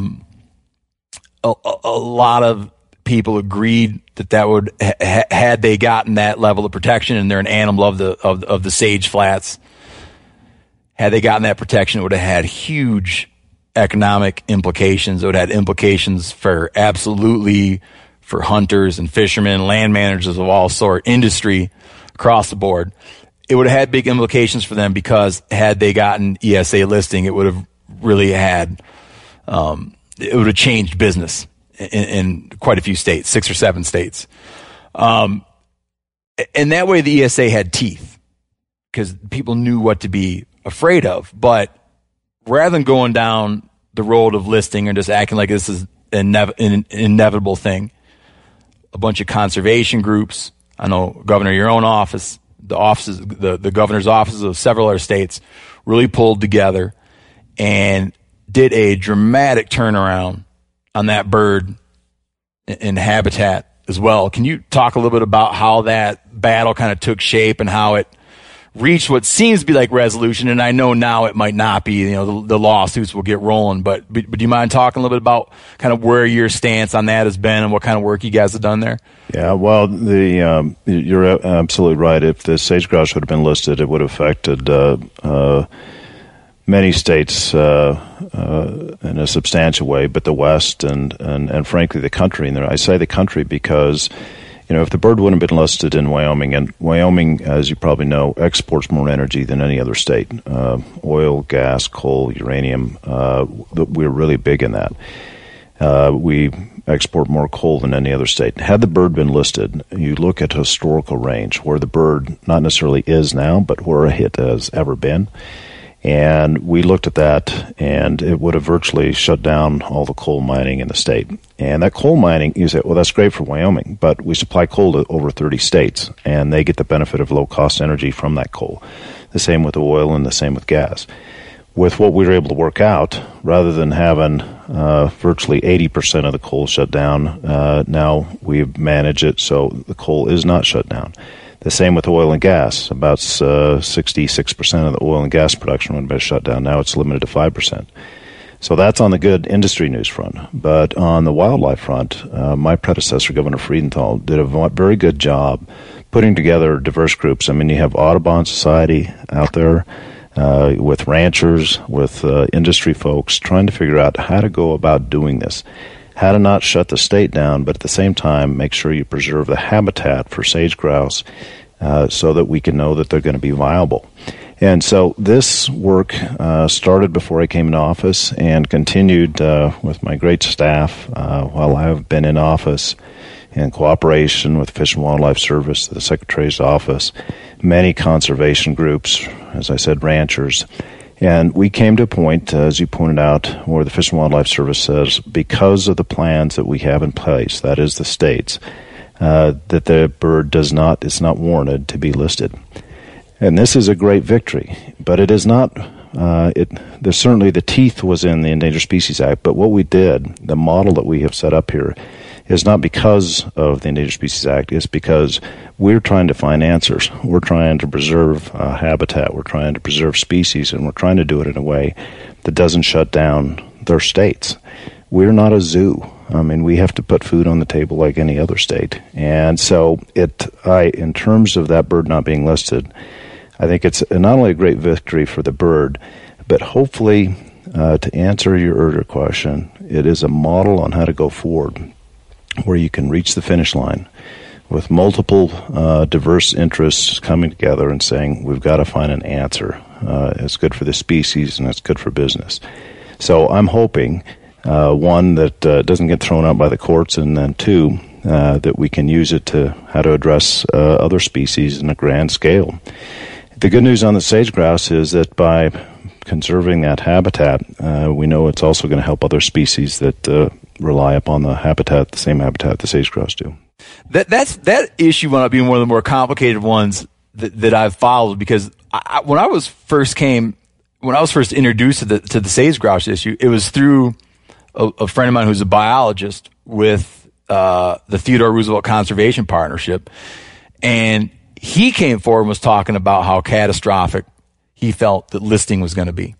lot of people agreed that would, had they gotten that level of protection, and they're an animal of the sage flats, had they gotten that protection, it would have had huge economic implications. It would have had implications for hunters and fishermen, land managers of all sorts, industry across the board. It would have had big implications for them because had they gotten ESA listing, it would have really had, it would have changed business in quite a few states, 6 or 7 states. And that way the ESA had teeth because people knew what to be afraid of. But rather than going down the road of listing and just acting like this is an inevitable thing, a bunch of conservation groups, I know, Governor, your own office, the governor's offices of several other states really pulled together and did a dramatic turnaround on that bird in habitat as well. Can you talk a little bit about how that battle kind of took shape and how it reached what seems to be like resolution? And I know now it might not be, you know, the lawsuits will get rolling, but do you mind talking a little bit about kind of where your stance on that has been and what kind of work you guys have done there? Yeah, well, you're absolutely right. If the sage grouse would have been listed, it would have affected many states in a substantial way, but the West and frankly the country. And I say the country because, you know, if the bird wouldn't have been listed in Wyoming, and Wyoming, as you probably know, exports more energy than any other state, oil, gas, coal, uranium, we're really big in that. We export more coal than any other state. Had the bird been listed, you look at historical range where the bird not necessarily is now, but where it has ever been. And we looked at that, and it would have virtually shut down all the coal mining in the state. And that coal mining, you say, well, that's great for Wyoming, but we supply coal to over 30 states, and they get the benefit of low-cost energy from that coal. The same with oil and the same with gas. With what we were able to work out, rather than having virtually 80% of the coal shut down, now we manage it so the coal is not shut down. The same with oil and gas. About 66% of the oil and gas production would have been shut down. Now it's limited to 5%. So that's on the good industry news front. But on the wildlife front, my predecessor, Governor Friedenthal, did a very good job putting together diverse groups. I mean, you have Audubon Society out there with ranchers, with industry folks, trying to figure out how to go about doing this. How to not shut the state down, but at the same time make sure you preserve the habitat for sage grouse so that we can know that they're going to be viable. And so this work started before I came into office and continued with my great staff while I've been in office in cooperation with Fish and Wildlife Service, the Secretary's office, many conservation groups, as I said, ranchers. And we came to a point, as you pointed out, where the Fish and Wildlife Service says, because of the plans that we have in place, that is the states, that the bird is not warranted to be listed. And this is a great victory, but it is not, there's certainly the teeth was in the Endangered Species Act, but what we did, the model that we have set up here, is not because of the Endangered Species Act. It's because we're trying to find answers. We're trying to preserve habitat. We're trying to preserve species, and we're trying to do it in a way that doesn't shut down their states. We're not a zoo. I mean, we have to put food on the table like any other state. And so in terms of that bird not being listed, I think it's not only a great victory for the bird, but hopefully, to answer your earlier question, it is a model on how to go forward where you can reach the finish line with multiple diverse interests coming together and saying, we've got to find an answer. It's good for the species and it's good for business. So I'm hoping, one, that doesn't get thrown out by the courts, and then two, that we can use it to how to address other species in a grand scale. The good news on the sage-grouse is that by conserving that habitat, we know it's also going to help other species that rely upon the same habitat the sage-grouse do. That issue wound up being one of the more complicated ones that I've followed, because when I was first introduced to the sage-grouse issue, it was through a friend of mine who's a biologist with the Theodore Roosevelt Conservation Partnership, and he came forward and was talking about how catastrophic he felt that listing was going to be.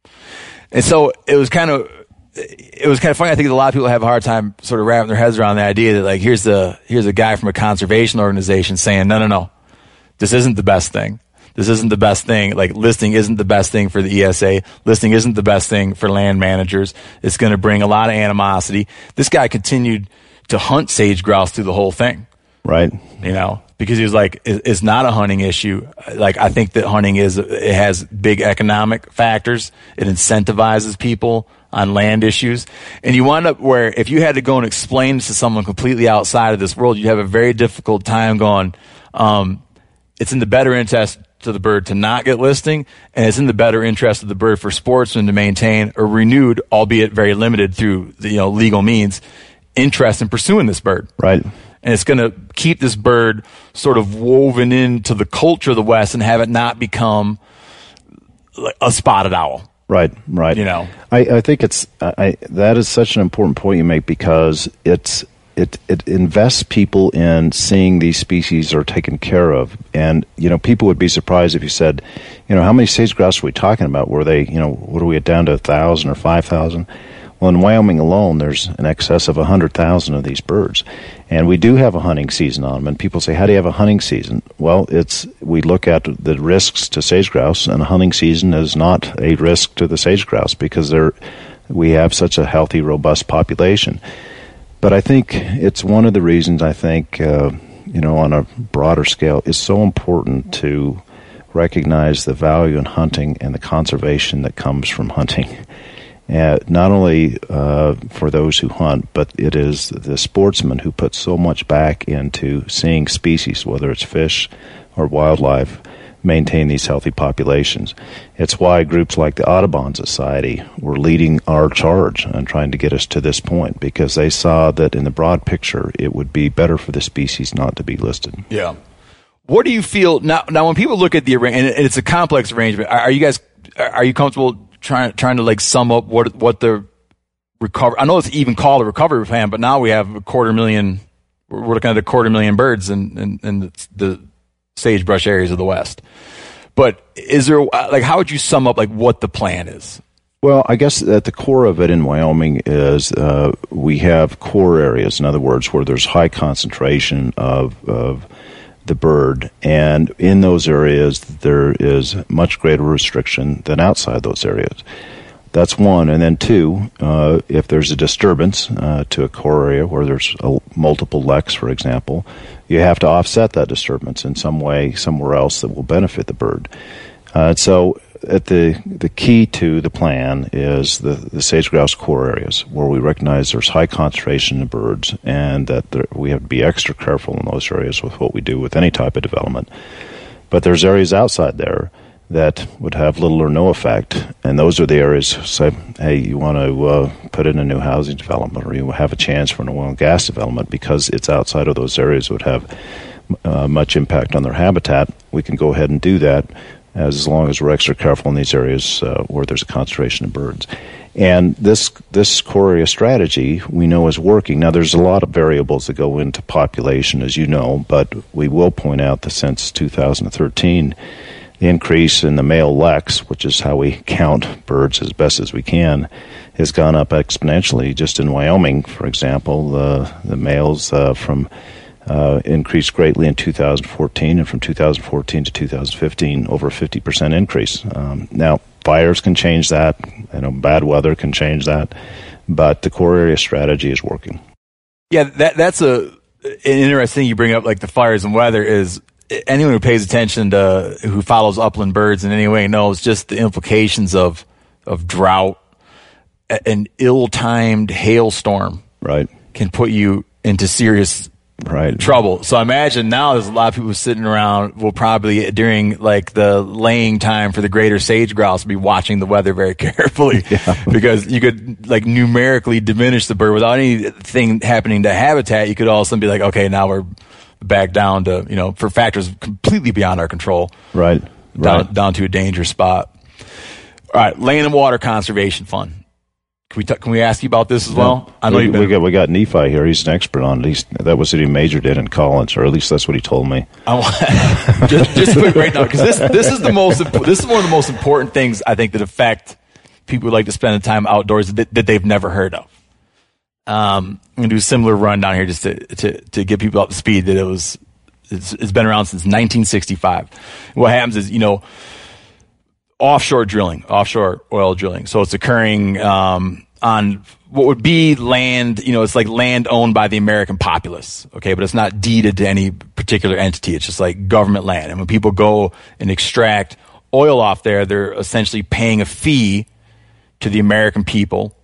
And so it was kind of funny. I think a lot of people have a hard time sort of wrapping their heads around the idea that, like, here's a guy from a conservation organization saying, no, this isn't the best thing. This isn't the best thing. Like, listing isn't the best thing for the ESA. Listing isn't the best thing for land managers. It's going to bring a lot of animosity. This guy continued to hunt sage grouse through the whole thing. Right. Because he was like, it's not a hunting issue. Like, I think that hunting it has big economic factors. It incentivizes people on land issues. And you wind up where if you had to go and explain this to someone completely outside of this world, you'd have a very difficult time going, it's in the better interest to the bird to not get listing, and it's in the better interest of the bird for sportsmen to maintain a renewed, albeit very limited through the legal means, interest in pursuing this bird. Right. And it's going to keep this bird sort of woven into the culture of the West and have it not become like a spotted owl. Right. I think that is such an important point you make, because it invests people in seeing these species are taken care of. And, people would be surprised if you said, how many sage grouse are we talking about? Were they, what are we at, down to 1,000 or 5,000? Well, in Wyoming alone, there's in excess of 100,000 of these birds. And we do have a hunting season on them. And people say, how do you have a hunting season? Well, we look at the risks to sage grouse, and a hunting season is not a risk to the sage grouse because we have such a healthy, robust population. But I think it's one of the reasons on a broader scale, it's so important to recognize the value in hunting and the conservation that comes from hunting. Not only for those who hunt, but it is the sportsmen who put so much back into seeing species, whether it's fish or wildlife, maintain these healthy populations. It's why groups like the Audubon Society were leading our charge and trying to get us to this point, because they saw that in the broad picture, it would be better for the species not to be listed. Yeah. What do you feel now when people look at the arrangement, and it's a complex arrangement, are you comfortable trying to like sum up what the recovery? I know it's even called a recovery plan, but now we have 250,000. We're looking at 250,000 birds in the sagebrush areas of the West. But is there how would you sum up what the plan is? Well, I guess at the core of it in Wyoming is we have core areas, in other words, where there's high concentration of the bird, and in those areas there is much greater restriction than outside those areas. That's one. And then two, if there's a disturbance to a core area where there's multiple leks, for example, you have to offset that disturbance in some way somewhere else that will benefit the bird. So at the key to the plan is the sage-grouse core areas, where we recognize there's high concentration of birds, and that we have to be extra careful in those areas with what we do with any type of development. But there's areas outside there that would have little or no effect, and those are the areas, say, hey, you want to put in a new housing development, or you have a chance for an oil and gas development, because it's outside of those areas would have much impact on their habitat. We can go ahead and do that as long as we're extra careful in these areas where there's a concentration of birds. And this core area strategy we know is working. Now, there's a lot of variables that go into population, as you know, but we will point out that since 2013, the increase in the male leks, which is how we count birds as best as we can, has gone up exponentially. Just in Wyoming, for example, the males increased greatly in 2014, and from 2014 to 2015, over a 50% increase. Now, fires can change that. Bad weather can change that, but the core area strategy is working. Yeah, that's an interesting thing you bring up, like the fires and weather. Is anyone who pays attention to, who follows upland birds in any way, knows just the implications of drought. An ill-timed hailstorm, right, can put you into serious trouble. So I imagine now there's a lot of people sitting around will probably, during like the laying time for the greater sage grouse, be watching the weather very carefully, because you could like numerically diminish the bird without anything happening to habitat. You could all of a sudden be like, okay, now we're back down to, for factors completely beyond our control. Right. Down to a dangerous spot. All right. Land and Water Conservation Fund. Can we ask you about this as well? I know we got Nephi here. He's an expert on it. That was what he majored in college, or at least that's what he told me. Just quick right now, because this is one of the most important things I think that affect people who like to spend the time outdoors that they've never heard of. I'm going to do a similar rundown here just to get people up to speed. That it's been around since 1965. What happens is offshore oil drilling. So it's occurring on what would be land, it's like land owned by the American populace, okay? But it's not deeded to any particular entity. It's just like government land. And when people go and extract oil off there, they're essentially paying a fee to the American people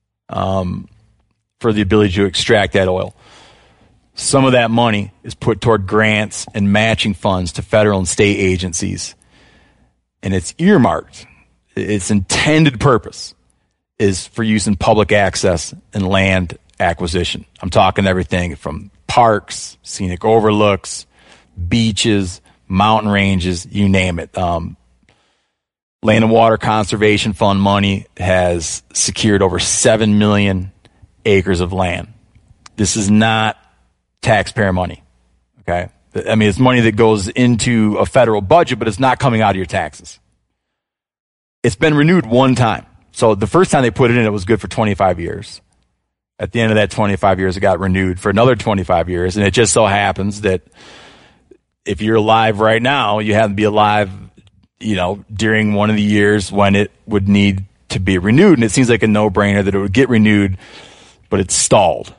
for the ability to extract that oil. Some of that money is put toward grants and matching funds to federal and state agencies. And it's earmarked. Its intended purpose is for use in public access and land acquisition. I'm talking everything from parks, scenic overlooks, beaches, mountain ranges, you name it. Land and Water Conservation Fund money has secured over 7 million acres of land. This is not taxpayer money, okay? I mean, it's money that goes into a federal budget, but it's not coming out of your taxes. It's been renewed one time. So the first time they put it in, it was good for 25 years. At the end of that 25 years, it got renewed for another 25 years. And it just so happens that if you're alive right now, you have to be alive, during one of the years when it would need to be renewed. And it seems like a no-brainer that it would get renewed, but it's stalled.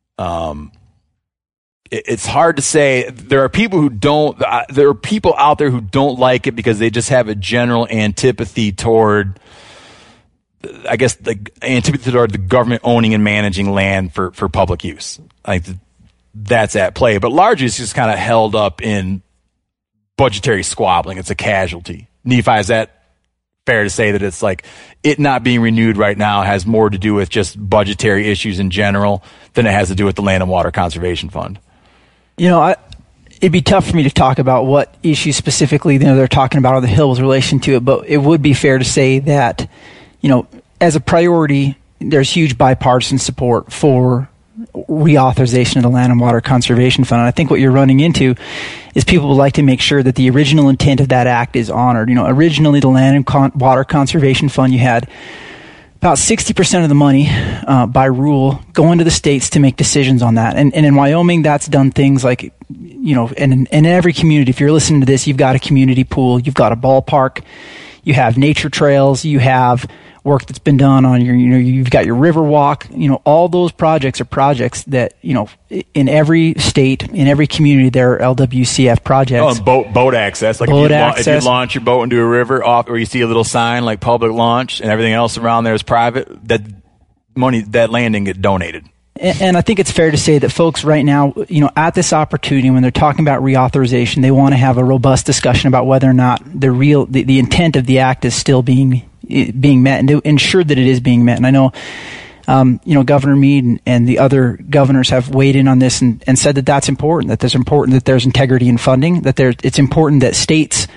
It's hard to say. There are people out there who don't like it because they just have a general antipathy toward, I guess, the antipathy toward the government owning and managing land for public use. I think that's at play. But largely it's just kind of held up in budgetary squabbling. It's a casualty. Nephi, is that fair to say that it's like it not being renewed right now has more to do with just budgetary issues in general than it has to do with the Land and Water Conservation Fund? It'd be tough for me to talk about what issues specifically they're talking about on the Hill with relation to it, but it would be fair to say that, as a priority, there's huge bipartisan support for reauthorization of the Land and Water Conservation Fund. And I think what you're running into is people would like to make sure that the original intent of that act is honored. Originally the Land and Water Conservation Fund, you had about 60% of the money by rule going to the states to make decisions on that. And in Wyoming, that's done things like, and in every community, if you're listening to this, you've got a community pool, you've got a ballpark, you have nature trails, you have work that's been done on you've got your river walk. All those projects are projects that, in every state, in every community, there are LWCF projects. Oh, and boat access. Like if you launch your boat into a river or you see a little sign like public launch and everything else around there is private, that money, that land didn't get donated. And I think it's fair to say that folks right now, at this opportunity, when they're talking about reauthorization, they want to have a robust discussion about whether or not the intent of the act is still being met, and to ensure that it is being met. And I know, Governor Mead and the other governors have weighed in on this and said that that's important, that there's integrity in funding, that it's important that states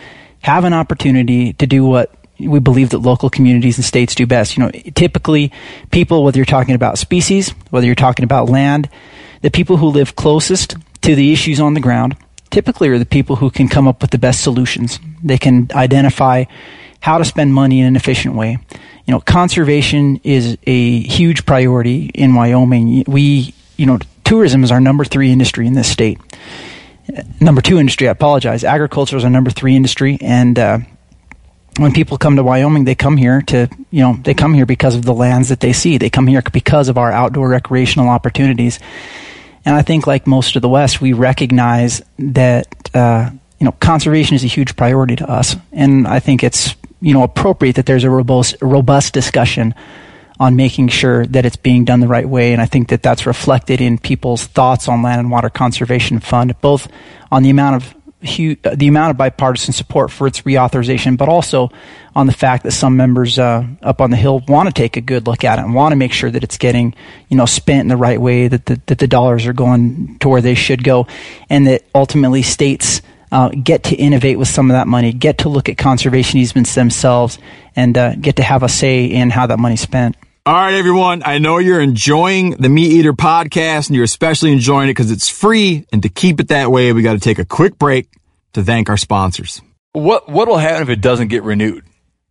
have an opportunity to do what we believe that local communities and states do best. Typically people, whether you're talking about species, whether you're talking about land, the people who live closest to the issues on the ground typically are the people who can come up with the best solutions. They can identify how to spend money in an efficient way. Conservation is a huge priority in Wyoming. Tourism is our number 3 industry in this state. Number 2 industry, I apologize. Agriculture is our number 3 industry, and when people come to Wyoming, they come here because of the lands that they see. They come here because of our outdoor recreational opportunities. And I think, like most of the West, we recognize that conservation is a huge priority to us. And I think it's appropriate that there's a robust discussion on making sure that it's being done the right way. And I think that that's reflected in people's thoughts on Land and Water Conservation Fund, both on the amount of bipartisan support for its reauthorization, but also on the fact that some members up on the Hill want to take a good look at it and want to make sure that it's getting spent in the right way, that the dollars are going to where they should go, and that ultimately states get to innovate with some of that money, get to look at conservation easements themselves, and get to have a say in how that money's spent. All right, everyone. I know you're enjoying the Meat Eater podcast, and you're especially enjoying it because it's free. And to keep it that way, we got to take a quick break to thank our sponsors. What will happen if it doesn't get renewed?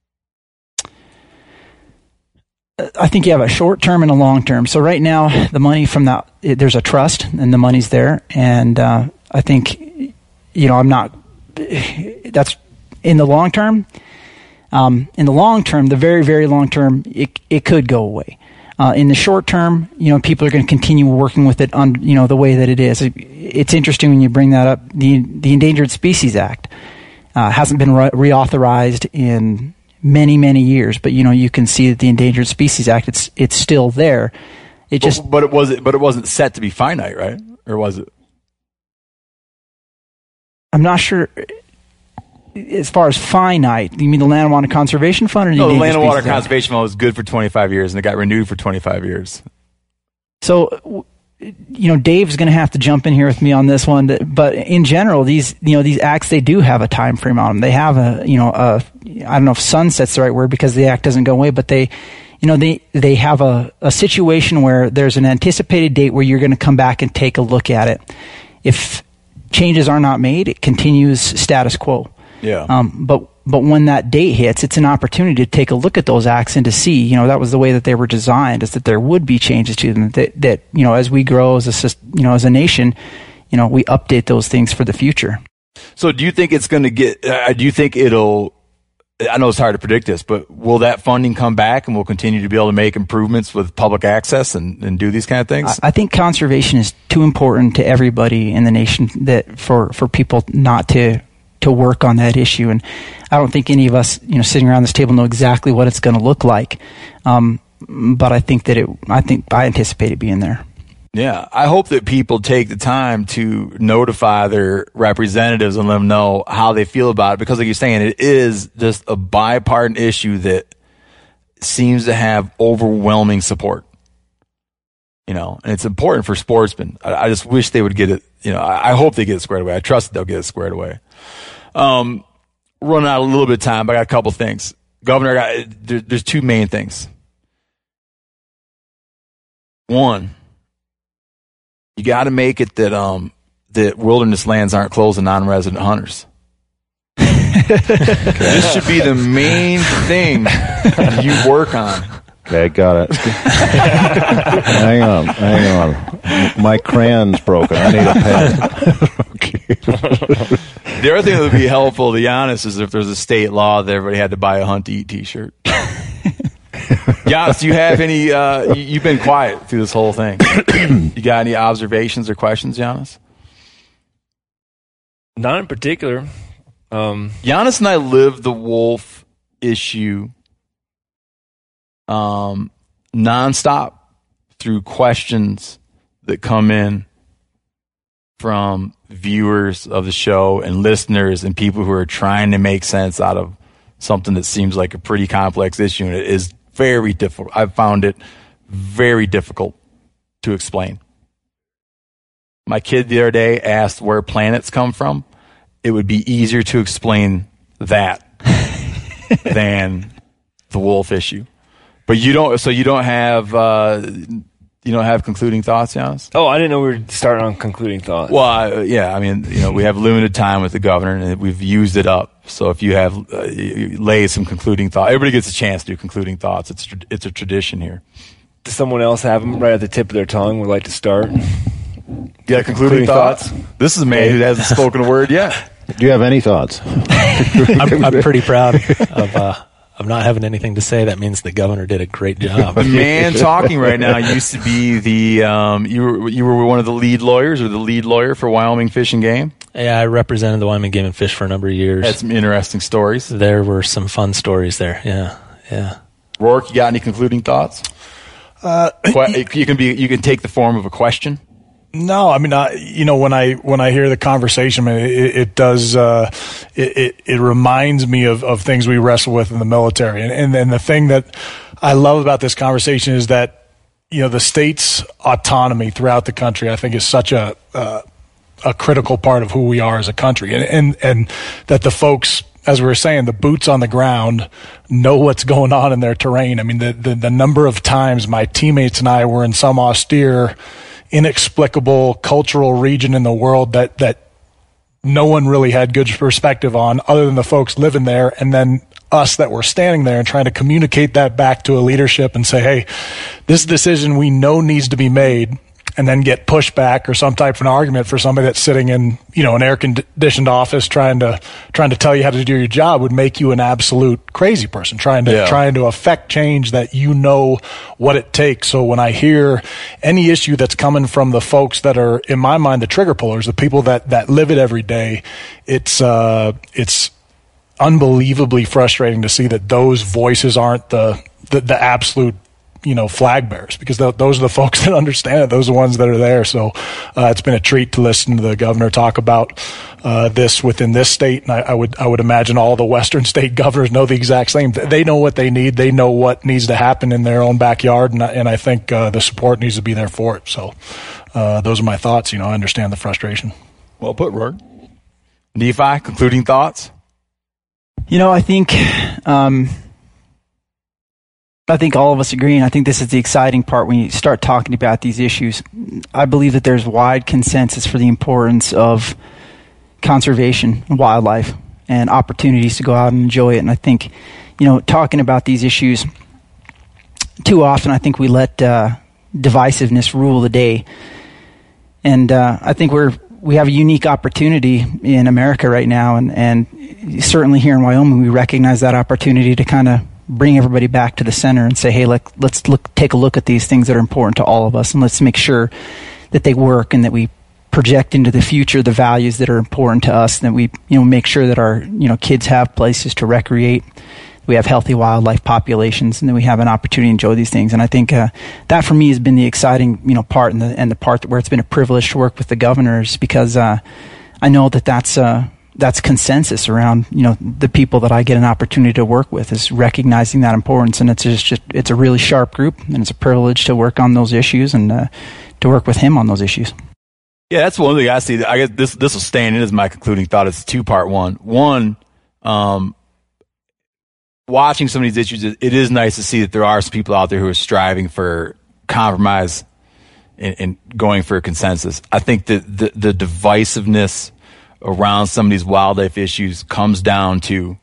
I think you have a short term and a long term. So right now, the money from that, there's a trust, and the money's there. And I think, that's in the long term. In the long term, the very, very long term, it could go away. In the short term, people are going to continue working with it on, the way that it is. It's interesting when you bring that up. The Endangered Species Act hasn't been reauthorized in many, many years, but you can see that the Endangered Species Act, it's still there. It just, but it wasn't set to be finite, right? Or was it? I'm not sure. As far as finite, you mean the Land and Water Conservation Fund? Or the Land and Water Conservation Fund was good for 25 years, and it got renewed for 25 years. So, Dave's going to have to jump in here with me on this one. But in general, these acts, they do have a time frame on them. They have I don't know if sunset's the right word because the act doesn't go away, but they have a situation where there's an anticipated date where you're going to come back and take a look at it. If changes are not made, it continues status quo. Yeah. But when that date hits, it's an opportunity to take a look at those acts and to see, that was the way that they were designed, is that there would be changes to them. That as we grow as a nation, we update those things for the future. So, do you think it's going to get? Do you think it'll? I know it's hard to predict this, but will that funding come back and we'll continue to be able to make improvements with public access and do these kind of things? I think conservation is too important to everybody in the nation that for people not to work on that issue. And I don't think any of us, sitting around this table know exactly what it's going to look like. But I think that I anticipate it being there. Yeah. I hope that people take the time to notify their representatives and let them know how they feel about it. Because like you're saying, it is just a bipartisan issue that seems to have overwhelming support. And it's important for sportsmen. I just wish they would get it. I hope they get it squared away. I trust that they'll get it squared away. Running out a little bit of time, but I got a couple things. Governor, there's two main things. One, you got to make it that wilderness lands aren't closed to non-resident hunters. This should be the main thing you work on. Okay, got it. Hang on. My crayon's broken. I need a pen. Okay. The other thing that would be helpful, to be honest, is if there's a state law that everybody had to buy a Hunt to Eat t-shirt. Giannis, do you have any, you've been quiet through this whole thing. You got any observations or questions, Giannis? Not in particular. Giannis and I live the wolf issue nonstop through questions that come in from viewers of the show and listeners and people who are trying to make sense out of something that seems like a pretty complex issue. And it is very difficult. I've found it very difficult to explain. My kid the other day asked where planets come from. It would be easier to explain that than the wolf issue. But you don't have concluding thoughts, Giannis? Oh, I didn't know we were starting on concluding thoughts. Well, yeah, I mean, we have limited time with the governor, and we've used it up. So if you have you lay some concluding thoughts, everybody gets a chance to do concluding thoughts. It's a tradition here. Does someone else have them right at the tip of their tongue? Would like to start? Yeah, concluding thoughts. This is a man who hasn't spoken a word yet. Do you have any thoughts? I'm pretty proud of not having anything to say. That means the governor did a great job. The man talking right now used to be you were one of the lead lawyers or the lead lawyer for Wyoming Fish and Game. Yeah, I represented the Wyoming Game and Fish for a number of years. Had some interesting stories. There were some fun stories there. Yeah. Rourke, you got any concluding thoughts? You can take the form of a question. No, I mean, when I hear the conversation, it does. It reminds me of things we wrestle with in the military, and the thing that I love about this conversation is that the state's autonomy throughout the country, I think, is such a critical part of who we are as a country, and that the folks, as we were saying, the boots on the ground know what's going on in their terrain. I mean, the number of times my teammates and I were in some austere, inexplicable cultural region in the world that no one really had good perspective on other than the folks living there, and then us that were standing there and trying to communicate that back to a leadership and say, hey, this decision we know needs to be made, and then get pushback or some type of an argument for somebody that's sitting in, an air-conditioned office trying to tell you how to do your job would make you an absolute crazy person trying to affect change that what it takes. So when I hear any issue that's coming from the folks that are, in my mind, the trigger pullers, the people that live it every day, it's unbelievably frustrating to see that those voices aren't the absolute flag bearers, because those are the folks that understand it. Those are the ones that are there. So it's been a treat to listen to the governor talk about this within this state. And I would imagine all the Western state governors know the exact same. They know what they need. They know what needs to happen in their own backyard. And I think the support needs to be there for it. So those are my thoughts. I understand the frustration. Well put, Rourke. Nephi, concluding thoughts? I think all of us agree, and I think this is the exciting part when you start talking about these issues. I believe that there's wide consensus for the importance of conservation and wildlife and opportunities to go out and enjoy it. And I think, talking about these issues, too often I think we let divisiveness rule the day. And I think we have a unique opportunity in America right now, and certainly here in Wyoming, we recognize that opportunity to kind of bring everybody back to the center and say, hey, let's take a look at these things that are important to all of us, and let's make sure that they work and that we project into the future the values that are important to us, and that we make sure that our kids have places to recreate, we have healthy wildlife populations, and then we have an opportunity to enjoy these things. And I think that for me has been the exciting part, and the part where it's been a privilege to work with the governors, because I know that's consensus around the people that I get an opportunity to work with, is recognizing that importance. And it's a really sharp group, and it's a privilege to work on those issues and to work with him on those issues. Yeah, that's one thing I see. I guess this will stand in as my concluding thought. It's a two-part one. Watching some of these issues, it is nice to see that there are some people out there who are striving for compromise and going for a consensus. I think that the divisiveness around some of these wildlife issues comes down to,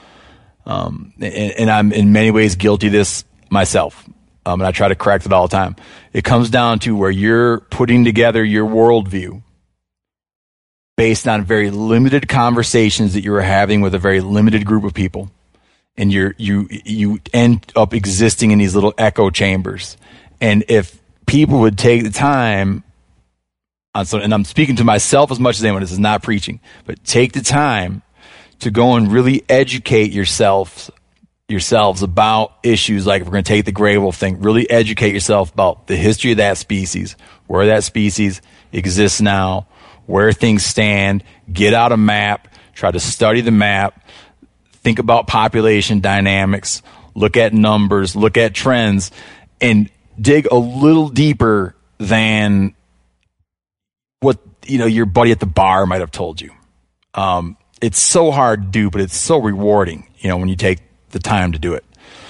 and I'm in many ways guilty of this myself, and I try to correct it all the time. It comes down to where you're putting together your worldview based on very limited conversations that you are having with a very limited group of people, and you end up existing in these little echo chambers. And if people would take the time, and I'm speaking to myself as much as anyone, this is not preaching, but take the time to go and really educate yourselves about issues like, if we're going to take the gray wolf thing, really educate yourself about the history of that species, where that species exists now, where things stand, get out a map, try to study the map, think about population dynamics, look at numbers, look at trends, and dig a little deeper than what your buddy at the bar might have told you. it's so hard to do, but it's so rewarding, when you take the time to do it.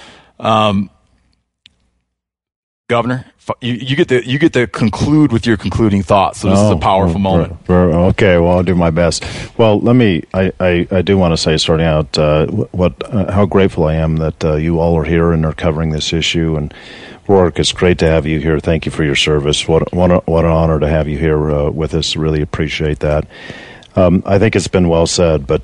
Governor, you get to conclude with your concluding thoughts. So this is a powerful moment. Okay, well, I'll do my best. Well, I do want to say, starting out, how grateful I am that you all are here and are covering this issue. And Rourke, it's great to have you here. Thank you for your service. What an honor to have you here with us. Really appreciate that. I think it's been well said, but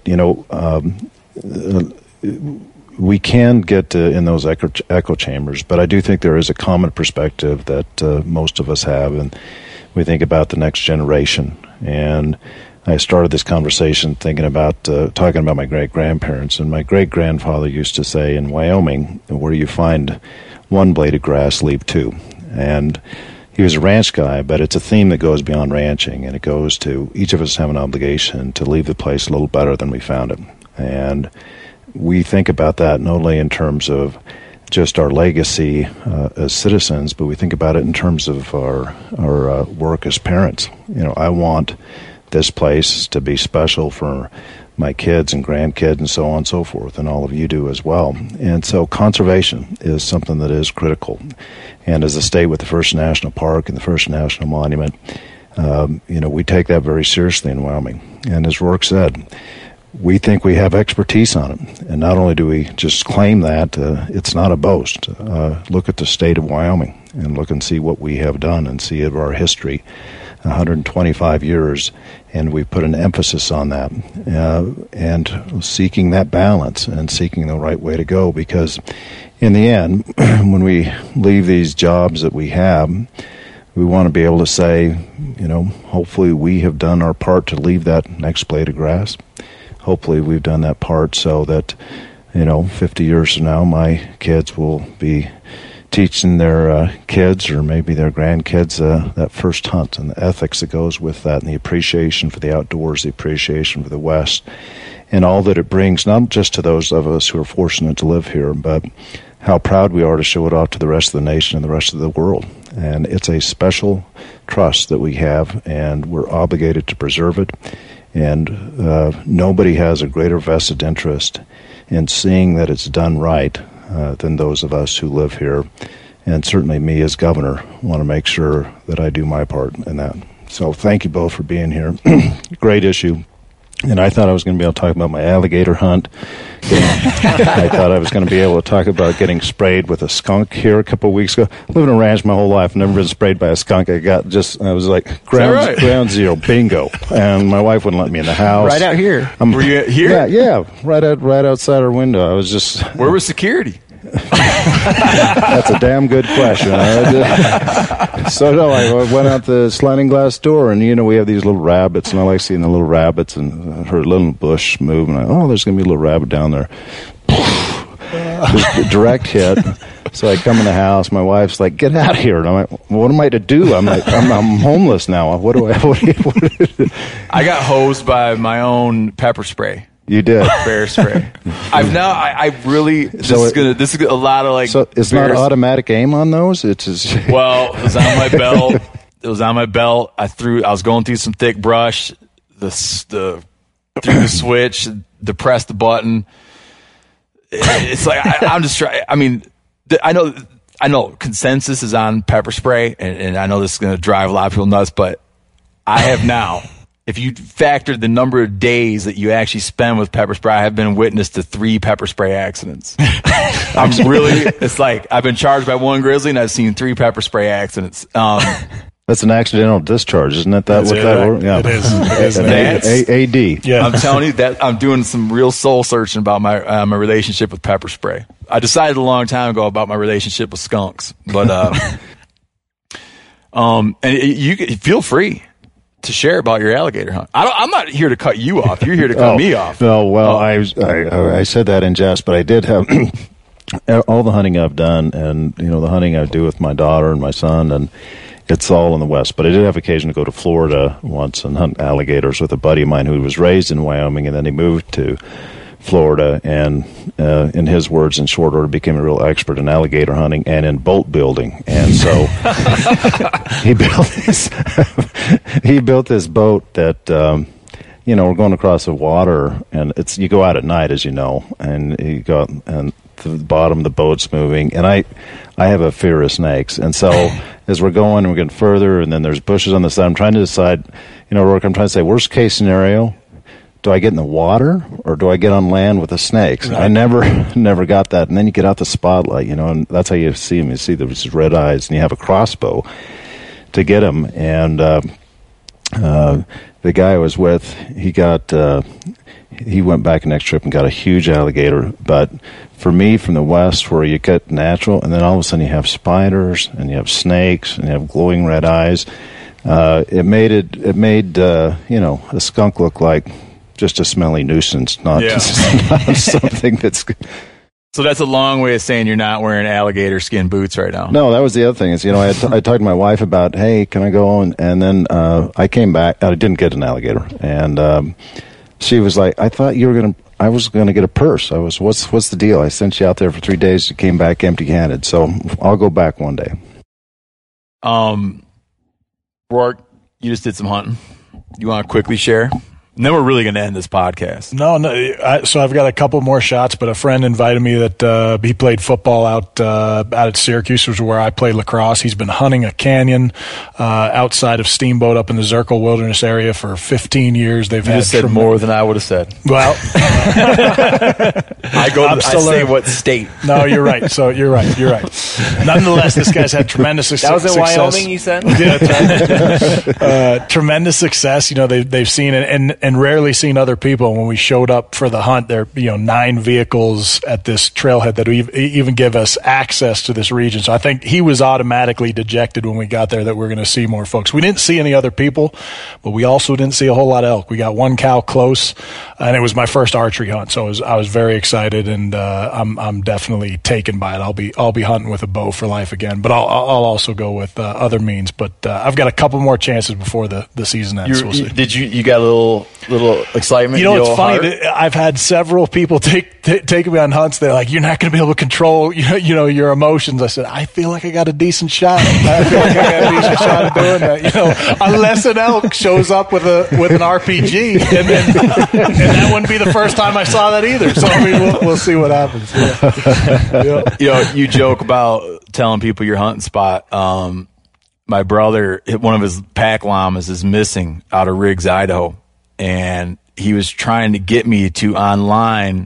we can get in those echo chambers, but I do think there is a common perspective that most of us have, and we think about the next generation. And I started this conversation thinking about talking about my great-grandparents, and my great-grandfather used to say, in Wyoming, where you find one blade of grass, leave two. And he was a ranch guy, but it's a theme that goes beyond ranching, and it goes to each of us have an obligation to leave the place a little better than we found it. And we think about that not only in terms of just our legacy as citizens, but we think about it in terms of our work as parents. I want this place to be special for my kids and grandkids and so on and so forth, and all of you do as well. And so conservation is something that is critical. And as a state with the First National Park and the First National Monument, we take that very seriously in Wyoming. And as Rourke said, we think we have expertise on it. And not only do we just claim that, it's not a boast. Look at the state of Wyoming and look and see what we have done and see of our history, 125 years, and we put an emphasis on that and seeking that balance and seeking the right way to go, because in the end, when we leave these jobs that we have, we want to be able to say, hopefully we have done our part to leave that next blade of grass. Hopefully we've done that part so that, 50 years from now, my kids will be teaching their kids or maybe their grandkids that first hunt and the ethics that goes with that, and the appreciation for the outdoors, the appreciation for the West, and all that it brings, not just to those of us who are fortunate to live here, but how proud we are to show it off to the rest of the nation and the rest of the world. And it's a special trust that we have, and we're obligated to preserve it. And nobody has a greater vested interest in seeing that it's done right than those of us who live here. And certainly me as governor want to make sure that I do my part in that. So thank you both for being here. Great issue. And I thought I was going to be able to talk about my alligator hunt. I thought I was going to be able to talk about getting sprayed with a skunk here a couple of weeks ago. Living in a ranch my whole life, never been sprayed by a skunk. I was like, ground zero, bingo. And my wife wouldn't let me in the house. Right out here. Were you here? Yeah, right outside our window. I was just... Where was security? That's a damn good question. So no, I went out the sliding glass door, and we have these little rabbits, and I like seeing the little rabbits, and I heard a little bush move, and there's going to be a little rabbit down there. Just a direct hit. So I come in the house. My wife's like, "Get out of here!" And I'm like, "What am I to do?" I'm like, "I'm homeless now. What do I?" I got hosed by my own pepper spray. You did. Bear spray. This is a lot of So it's not automatic aim on those? It's just Well, it was on my belt. I was going through some thick brush, threw the switch, depressed the button. It's like, I'm just trying. I mean, I know consensus is on pepper spray, and I know this is going to drive a lot of people nuts, but I have now, if you factor the number of days that you actually spend with pepper spray, I have been witness to 3 pepper spray accidents. It's like I've been charged by one grizzly and I've seen 3 pepper spray accidents. That's an accidental discharge, isn't it? Yeah. It is. AD. Yeah. I'm telling you that I'm doing some real soul searching about my relationship with pepper spray. I decided a long time ago about my relationship with skunks, but and you feel free to share about your alligator hunt. I'm not here to cut you off. You're here to cut me off. No, well, I said that in jest, but I did have all the hunting I've done, and the hunting I do with my daughter and my son, and it's all in the West. But I did have occasion to go to Florida once and hunt alligators with a buddy of mine who was raised in Wyoming, and then he moved to Florida, and in his words, in short order, became a real expert in alligator hunting and in boat building. And so he built this boat that we're going across the water, and you go out at night, as you know, and you go out, and to the bottom, the boat's moving, and I have a fear of snakes, and so as we're going, we're getting further, and then there's bushes on the side. I'm trying to decide, Rourke, I'm trying to say, worst case scenario, do I get in the water or do I get on land with the snakes? Right. I never got that. And then you get out the spotlight, and that's how you see them. You see those red eyes, and you have a crossbow to get them. And the guy I was with, he went back next trip and got a huge alligator. But for me, from the west, where you get natural, and then all of a sudden you have spiders and you have snakes and you have glowing red eyes, it made a skunk look like just a smelly nuisance, not something that's. So that's a long way of saying you're not wearing alligator skin boots right now. No, that was the other thing. Is I talked to my wife about, hey, can I go on? And then I came back. I didn't get an alligator, and she was like, I thought you were gonna. I was gonna get a purse. What's the deal? I sent you out there for 3 days. You came back empty-handed. So I'll go back one day. Rourke, you just did some hunting. You want to quickly share? And then we're really going to end this podcast. No. So I've got a couple more shots, but a friend invited me that he played football out at Syracuse, which is where I played lacrosse. He's been hunting a canyon outside of Steamboat up in the Zirkle Wilderness area for 15 years. They've had said more than I would have said. Well, I say what state. No, you're right. So you're right. Nonetheless, this guy's had tremendous success. That was in Wyoming, you said? Yeah, that's right. Tremendous success. They've seen it and rarely seen other people. When we showed up for the hunt, there 9 vehicles at this trailhead that even give us access to this region. So I think he was automatically dejected when we got there that we're going to see more folks. We didn't see any other people, but we also didn't see a whole lot of elk. We got one cow close, and it was my first archery hunt, so I was very excited, and I'm definitely taken by it. I'll be hunting with a bow for life again, but I'll also go with other means. But I've got a couple more chances before the season ends. We'll see. Did you got a little excitement? It's funny. I've had several people take me on hunts. They're like, "You're not going to be able to control, your emotions." I said, "I feel like I got a decent shot. I feel like I got a decent shot of doing that. Unless an elk shows up with an RPG, and that wouldn't be the first time I saw that either. So I mean, we'll see what happens." Yeah. You joke about telling people your hunting spot. My brother, one of his pack llamas is missing out of Riggs, Idaho. And he was trying to get me to online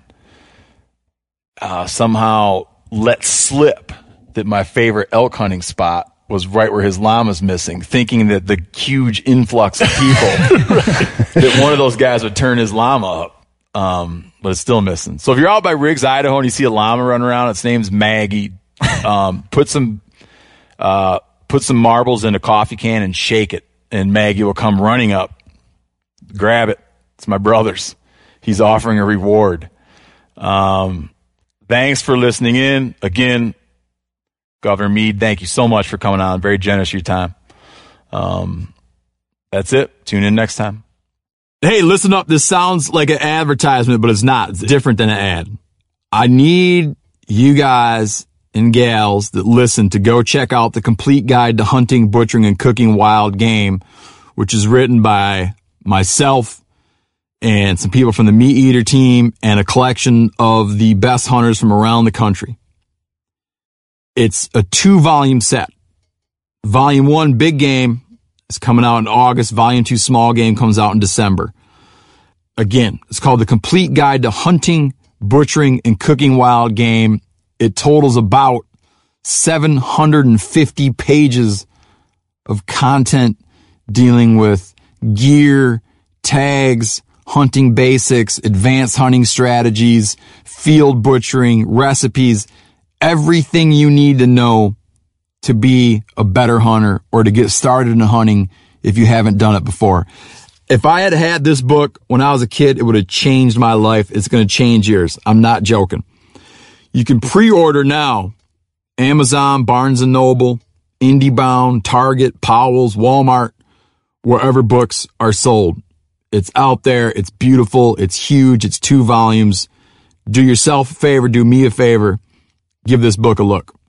somehow let slip that my favorite elk hunting spot was right where his llama's missing, thinking that the huge influx of people, that one of those guys would turn his llama up, but it's still missing. So if you're out by Riggs, Idaho, and you see a llama running around, its name's Maggie, put some marbles in a coffee can and shake it, and Maggie will come running up. Grab it. It's my brother's. He's offering a reward. Thanks for listening in. Again, Governor Meade, thank you so much for coming on. Very generous of your time. That's it. Tune in next time. Hey, listen up. This sounds like an advertisement, but it's not. It's different than an ad. I need you guys and gals that listen to go check out The Complete Guide to Hunting, Butchering, and Cooking Wild Game, which is written by myself and some people from the Meat Eater team and a collection of the best hunters from around the country. It's a 2-volume set. Volume 1, Big Game, is coming out in August. Volume 2, Small Game, comes out in December. Again, it's called The Complete Guide to Hunting, Butchering, and Cooking Wild Game. It totals about 750 pages of content dealing with gear, tags, hunting basics, advanced hunting strategies, field butchering, recipes, everything you need to know to be a better hunter or to get started in hunting if you haven't done it before. If I had had this book when I was a kid, it would have changed my life. It's going to change yours. I'm not joking. You can pre-order now. Amazon, Barnes & Noble, IndieBound, Target, Powell's, Walmart, wherever books are sold. It's out there. It's beautiful. It's huge. It's 2 volumes. Do yourself a favor. Do me a favor. Give this book a look.